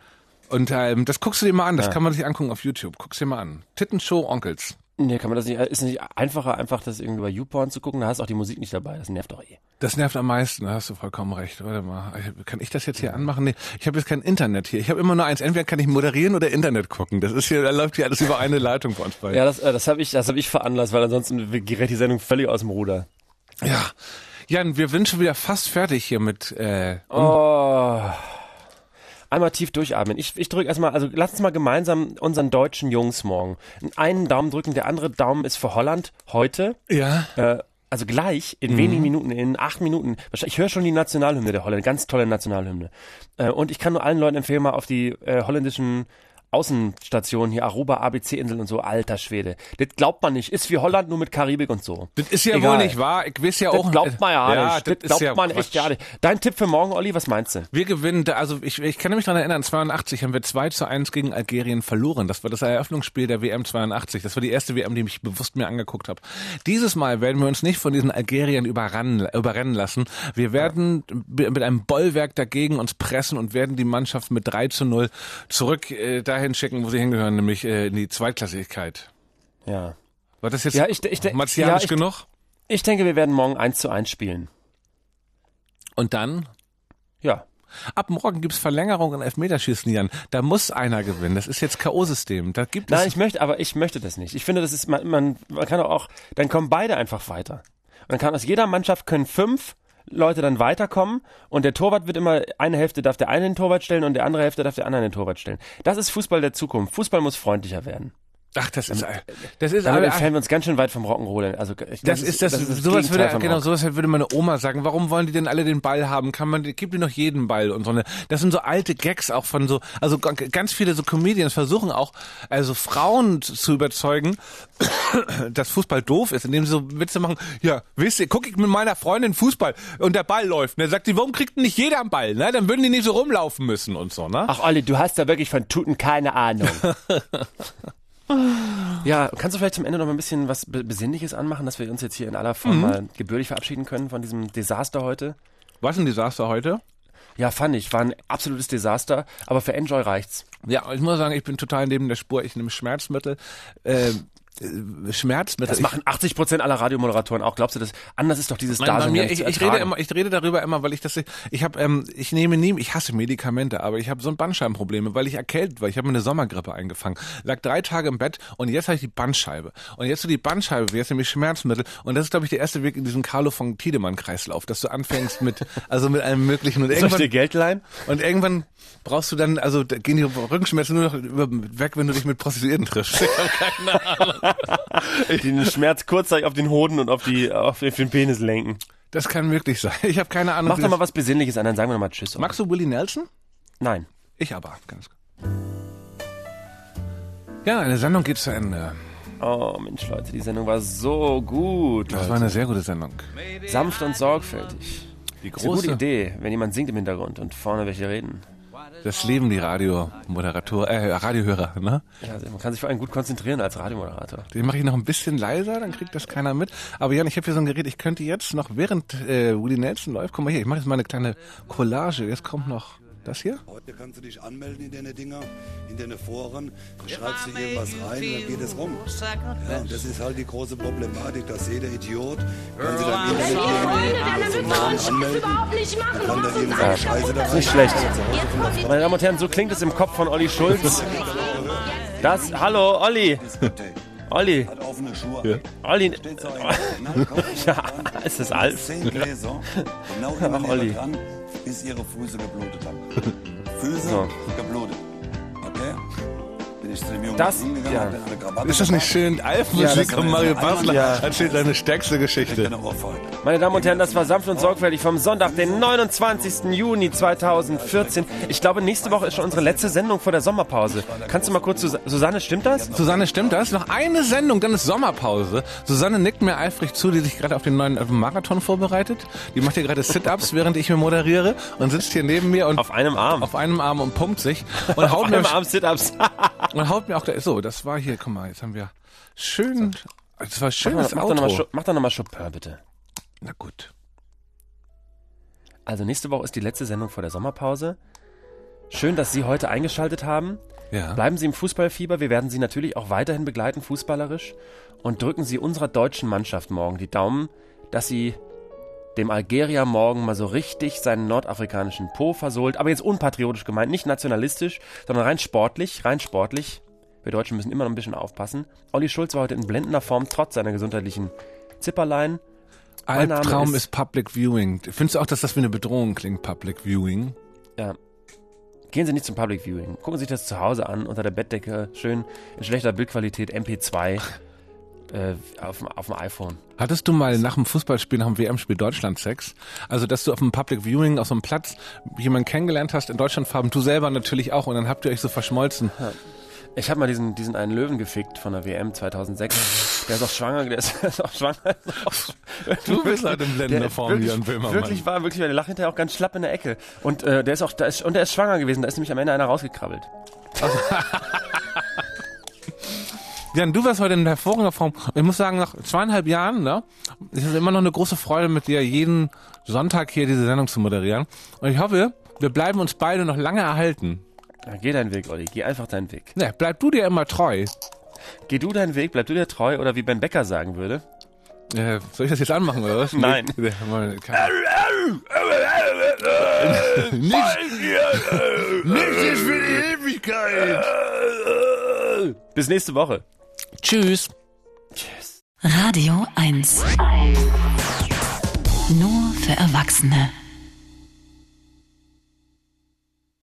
Und ähm, das guckst du dir mal an, das Ja. kann man sich angucken auf YouTube. Guck's dir mal an. Tittenshow Onkels. Nee, kann man das nicht, ist es nicht einfacher, einfach das irgendwie bei YouPorn zu gucken? Da hast du auch die Musik nicht dabei, das nervt doch eh. Das nervt am meisten, da hast du vollkommen recht. Warte mal, kann ich das jetzt hier anmachen? Nee, ich habe jetzt kein Internet hier. Ich habe immer nur eins, entweder kann ich moderieren oder Internet gucken. Das ist hier, da läuft hier alles über eine Leitung bei uns beiden. Ja, das, äh, das habe ich, das hab ich veranlasst, weil ansonsten gerät die Sendung völlig aus dem Ruder. Ja. Jan, wir sind schon wieder fast fertig hier mit äh, Oh. Einmal tief durchatmen. Ich, ich drücke erstmal, also lass uns mal gemeinsam unseren deutschen Jungs morgen einen Daumen drücken. Der andere Daumen ist für Holland heute. Ja. Äh, also gleich, in Mhm. wenigen Minuten, in acht Minuten. Ich höre schon die Nationalhymne der Holländer, ganz tolle Nationalhymne. Äh, und ich kann nur allen Leuten empfehlen, mal auf die äh, holländischen Außenstationen hier, Aruba, A B C-Inseln und so, alter Schwede. Das glaubt man nicht. Ist wie Holland, nur mit Karibik und so. Das ist ja Egal. wohl nicht wahr. Ich weiß ja Das auch. glaubt man ja, ja nicht. Das ist glaubt ja man Quatsch. echt ja nicht. Dein Tipp für morgen, Olli, was meinst du? Wir gewinnen, da- also ich, ich kann mich daran erinnern, zweiundachtzig haben wir zwei zu eins gegen Algerien verloren. Das war das Eröffnungsspiel der W M zweiundachtzig. Das war die erste W M, die ich bewusst mir angeguckt habe. Dieses Mal werden wir uns nicht von diesen Algeriern überrennen, überrennen lassen. Wir werden mit einem Bollwerk dagegen uns pressen und werden die Mannschaft mit drei zu null zurück äh, dahin schicken, wo sie hingehören, nämlich äh, in die Zweitklassigkeit. Ja. War das jetzt Ja, ich, ich, martialisch ja, ich, genug? Ich denke, wir werden morgen eins zu eins spielen. Und dann? Ja. Ab morgen gibt's Verlängerung in Elfmeterschießen, Jan. Da muss einer gewinnen. Das ist jetzt K O-System. Da gibt es Nein, ich möchte, aber ich möchte das nicht. Ich finde, das ist, man, man, man kann auch, dann kommen beide einfach weiter. Und dann kann aus jeder Mannschaft können fünf Leute dann weiterkommen und der Torwart wird immer, eine Hälfte darf der eine den Torwart stellen und der andere Hälfte darf der andere den Torwart stellen. Das ist Fußball der Zukunft. Fußball muss freundlicher werden. Ach, das ist, das ist, Damit aber, entfernen wir uns ganz schön weit vom Rock'n'Roll. Also, ich, das, ist das, das ist sowas Gegenteil würde, vom genau, Rock. sowas würde meine Oma sagen. Warum wollen die denn alle den Ball haben? Kann man, gibt die noch jeden Ball und so eine, das sind so alte Gags auch von so, also g- ganz viele so Comedians versuchen auch, also Frauen zu überzeugen, dass Fußball doof ist, indem sie so Witze machen. Ja, wisst ihr, guck ich mit meiner Freundin Fußball und der Ball läuft. Und dann sagt die, warum kriegt denn nicht jeder einen Ball? Ne? Dann würden die nicht so rumlaufen müssen und so, ne? Ach Olli, du hast da wirklich von Tuten keine Ahnung. Ja, kannst du vielleicht zum Ende noch mal ein bisschen was Be- Besinnliches anmachen, dass wir uns jetzt hier in aller Form Mhm. mal gebührlich verabschieden können von diesem Desaster heute? Was ein Desaster heute? Ja, fand ich. War ein absolutes Desaster, aber für Enjoy reicht's. Ja, ich muss sagen, ich bin total neben der Spur. Ich nehme Schmerzmittel. Äh, äh, Schmerzmittel. Das machen achtzig Prozent aller Radiomoderatoren auch. Glaubst du das? Anders ist doch dieses Nein, bei Dasein mir, ja nicht ich, zu ich rede ertragen. immer, ich rede darüber immer, weil ich das, ich habe, ähm, ich nehme nie, ich hasse Medikamente, aber ich habe so ein Bandscheibenprobleme, weil ich erkältet war. Ich habe mir eine Sommergrippe eingefangen, lag drei Tage im Bett und jetzt habe ich die Bandscheibe. Und jetzt so die Bandscheibe, jetzt nämlich Schmerzmittel. Und das ist, glaube ich, der erste Weg in diesem Carlo von Tiedemann-Kreislauf, dass du anfängst mit, also mit allem Möglichen. Und Soll ich irgendwann, dir Geld leihen? und irgendwann brauchst du dann, also da gehen die Rückenschmerzen nur noch über, weg, wenn du dich mit Prostituierten triffst. Ich habe keine Ahnung. Den Schmerz kurzzeitig auf den Hoden und auf, die, auf den Penis lenken. Das kann möglich sein. Ich habe keine Ahnung. Mach wie doch mal das- was Besinnliches an, dann sagen wir noch mal Tschüss. Magst du Willie Nelson? Nein. Ich aber, ganz gut. Ja, eine Sendung geht zu Ende. Oh Mensch, Leute, die Sendung war so gut. Das Leute. war eine sehr gute Sendung. Sanft und sorgfältig. Die Das ist eine gute große, Idee, wenn jemand singt im Hintergrund und vorne welche reden. das leben die Radiomoderator, äh, Radiohörer, ne? Ja, also man kann sich vor allem gut konzentrieren als Radiomoderator. Den mache ich noch ein bisschen leiser, dann kriegt das keiner mit. Aber Jan, ich habe hier so ein Gerät, ich könnte jetzt noch, während äh, Willie Nelson läuft, guck mal hier, ich mache jetzt mal eine kleine Collage. Jetzt kommt noch das hier. Heute kannst du dich anmelden in deine Dinger, in deine Foren, da schreibst du irgendwas rein und dann geht es rum. Ja, und das ist halt die große Problematik, dass jeder Idiot kann sich dann im Internet irgendwie zum Namen anmelden und kann dann irgendeine Scheiße da Ist nicht schlecht. Meine Damen und Herren, so klingt es im Kopf von Olli Schulz. Das, hallo, Olli. Olli. Hat offene Schuhe. Ja. Olli. Steht so ein, Ja, ist das Alf? Zehn Gläser, genau Ach, immer Olli. näher dran, bis ihre Füße geblutet haben. Füße So. geblutet. Okay? Bin ich zu dem Jungen Das- hingegangen, ja. hab dann eine Krawatte Ist das nicht gepackt. schön? Alpmusik Ja, und Mario das- Basler Ja. erzählt seine stärkste Geschichte. Eine Ohrfeige. Meine Damen und Herren, das war sanft und sorgfältig vom Sonntag, den neunundzwanzigsten Juni zweitausendvierzehn. Ich glaube, nächste Woche ist schon unsere letzte Sendung vor der Sommerpause. Kannst du mal kurz, Sus- Susanne, stimmt das? Susanne, stimmt das? Noch eine Sendung, dann ist Sommerpause. Susanne nickt mir eifrig zu, die sich gerade auf den neuen auf den Marathon vorbereitet. Die macht hier gerade Sit-Ups, während ich mir moderiere und sitzt hier neben mir und Auf einem Arm. auf einem Arm und pumpt sich und haut Auf mir einem Arm Sit-Ups. und haut mir auch da, so, das war hier, guck mal, jetzt haben wir schön, das war Mach, schönes mach, doch noch mal, Outro. Chop- mach doch nochmal Chopin, bitte. Na gut. Also nächste Woche ist die letzte Sendung vor der Sommerpause. Schön, dass Sie heute eingeschaltet haben. Ja. Bleiben Sie im Fußballfieber. Wir werden Sie natürlich auch weiterhin begleiten, fußballerisch. Und drücken Sie unserer deutschen Mannschaft morgen die Daumen, dass sie dem Algerier morgen mal so richtig seinen nordafrikanischen Po versohlt. Aber jetzt unpatriotisch gemeint, nicht nationalistisch, sondern rein sportlich, rein sportlich. Wir Deutschen müssen immer noch ein bisschen aufpassen. Olli Schulz war heute in blendender Form, trotz seiner gesundheitlichen Zipperlein. Mein Name Albtraum ist, ist Public Viewing. Findest du auch, dass das wie eine Bedrohung klingt, Public Viewing? Ja. Gehen Sie nicht zum Public Viewing. Gucken Sie sich das zu Hause an, unter der Bettdecke, schön in schlechter Bildqualität, M P zwei, äh, auf, auf dem iPhone. Hattest du mal nach dem Fußballspiel, nach dem W M-Spiel Deutschland Sex? Also, dass du auf dem Public Viewing auf so einem Platz jemanden kennengelernt hast in Deutschlandfarben, du selber natürlich auch, und dann habt ihr euch so verschmolzen. Ja. Ich habe mal diesen, diesen einen Löwen gefickt von der W M zweitausendsechs. Der ist auch schwanger, der ist, der ist auch schwanger. Du bist halt in blendender Form, Jan Böhmermann. Wirklich war, wirklich, der lacht hinterher auch ganz schlapp in der Ecke. Und äh, der ist auch, da ist, und der ist schwanger gewesen, da ist nämlich am Ende einer rausgekrabbelt. Also Jan, du warst heute in hervorragender Form. Ich muss sagen, nach zweieinhalb Jahren, ne, ist es immer noch eine große Freude, mit dir jeden Sonntag hier diese Sendung zu moderieren. Und ich hoffe, wir bleiben uns beide noch lange erhalten. Ja, geh deinen Weg, Olli, geh einfach deinen Weg. Ne, bleib du dir immer treu. Geh du deinen Weg, bleib du dir treu, oder wie Ben Becker sagen würde. Äh, soll ich das jetzt anmachen, oder was? Nein. Nee, Nichts ist für die Ewigkeit. Bis nächste Woche. Tschüss. Radio eins. Nur für Erwachsene.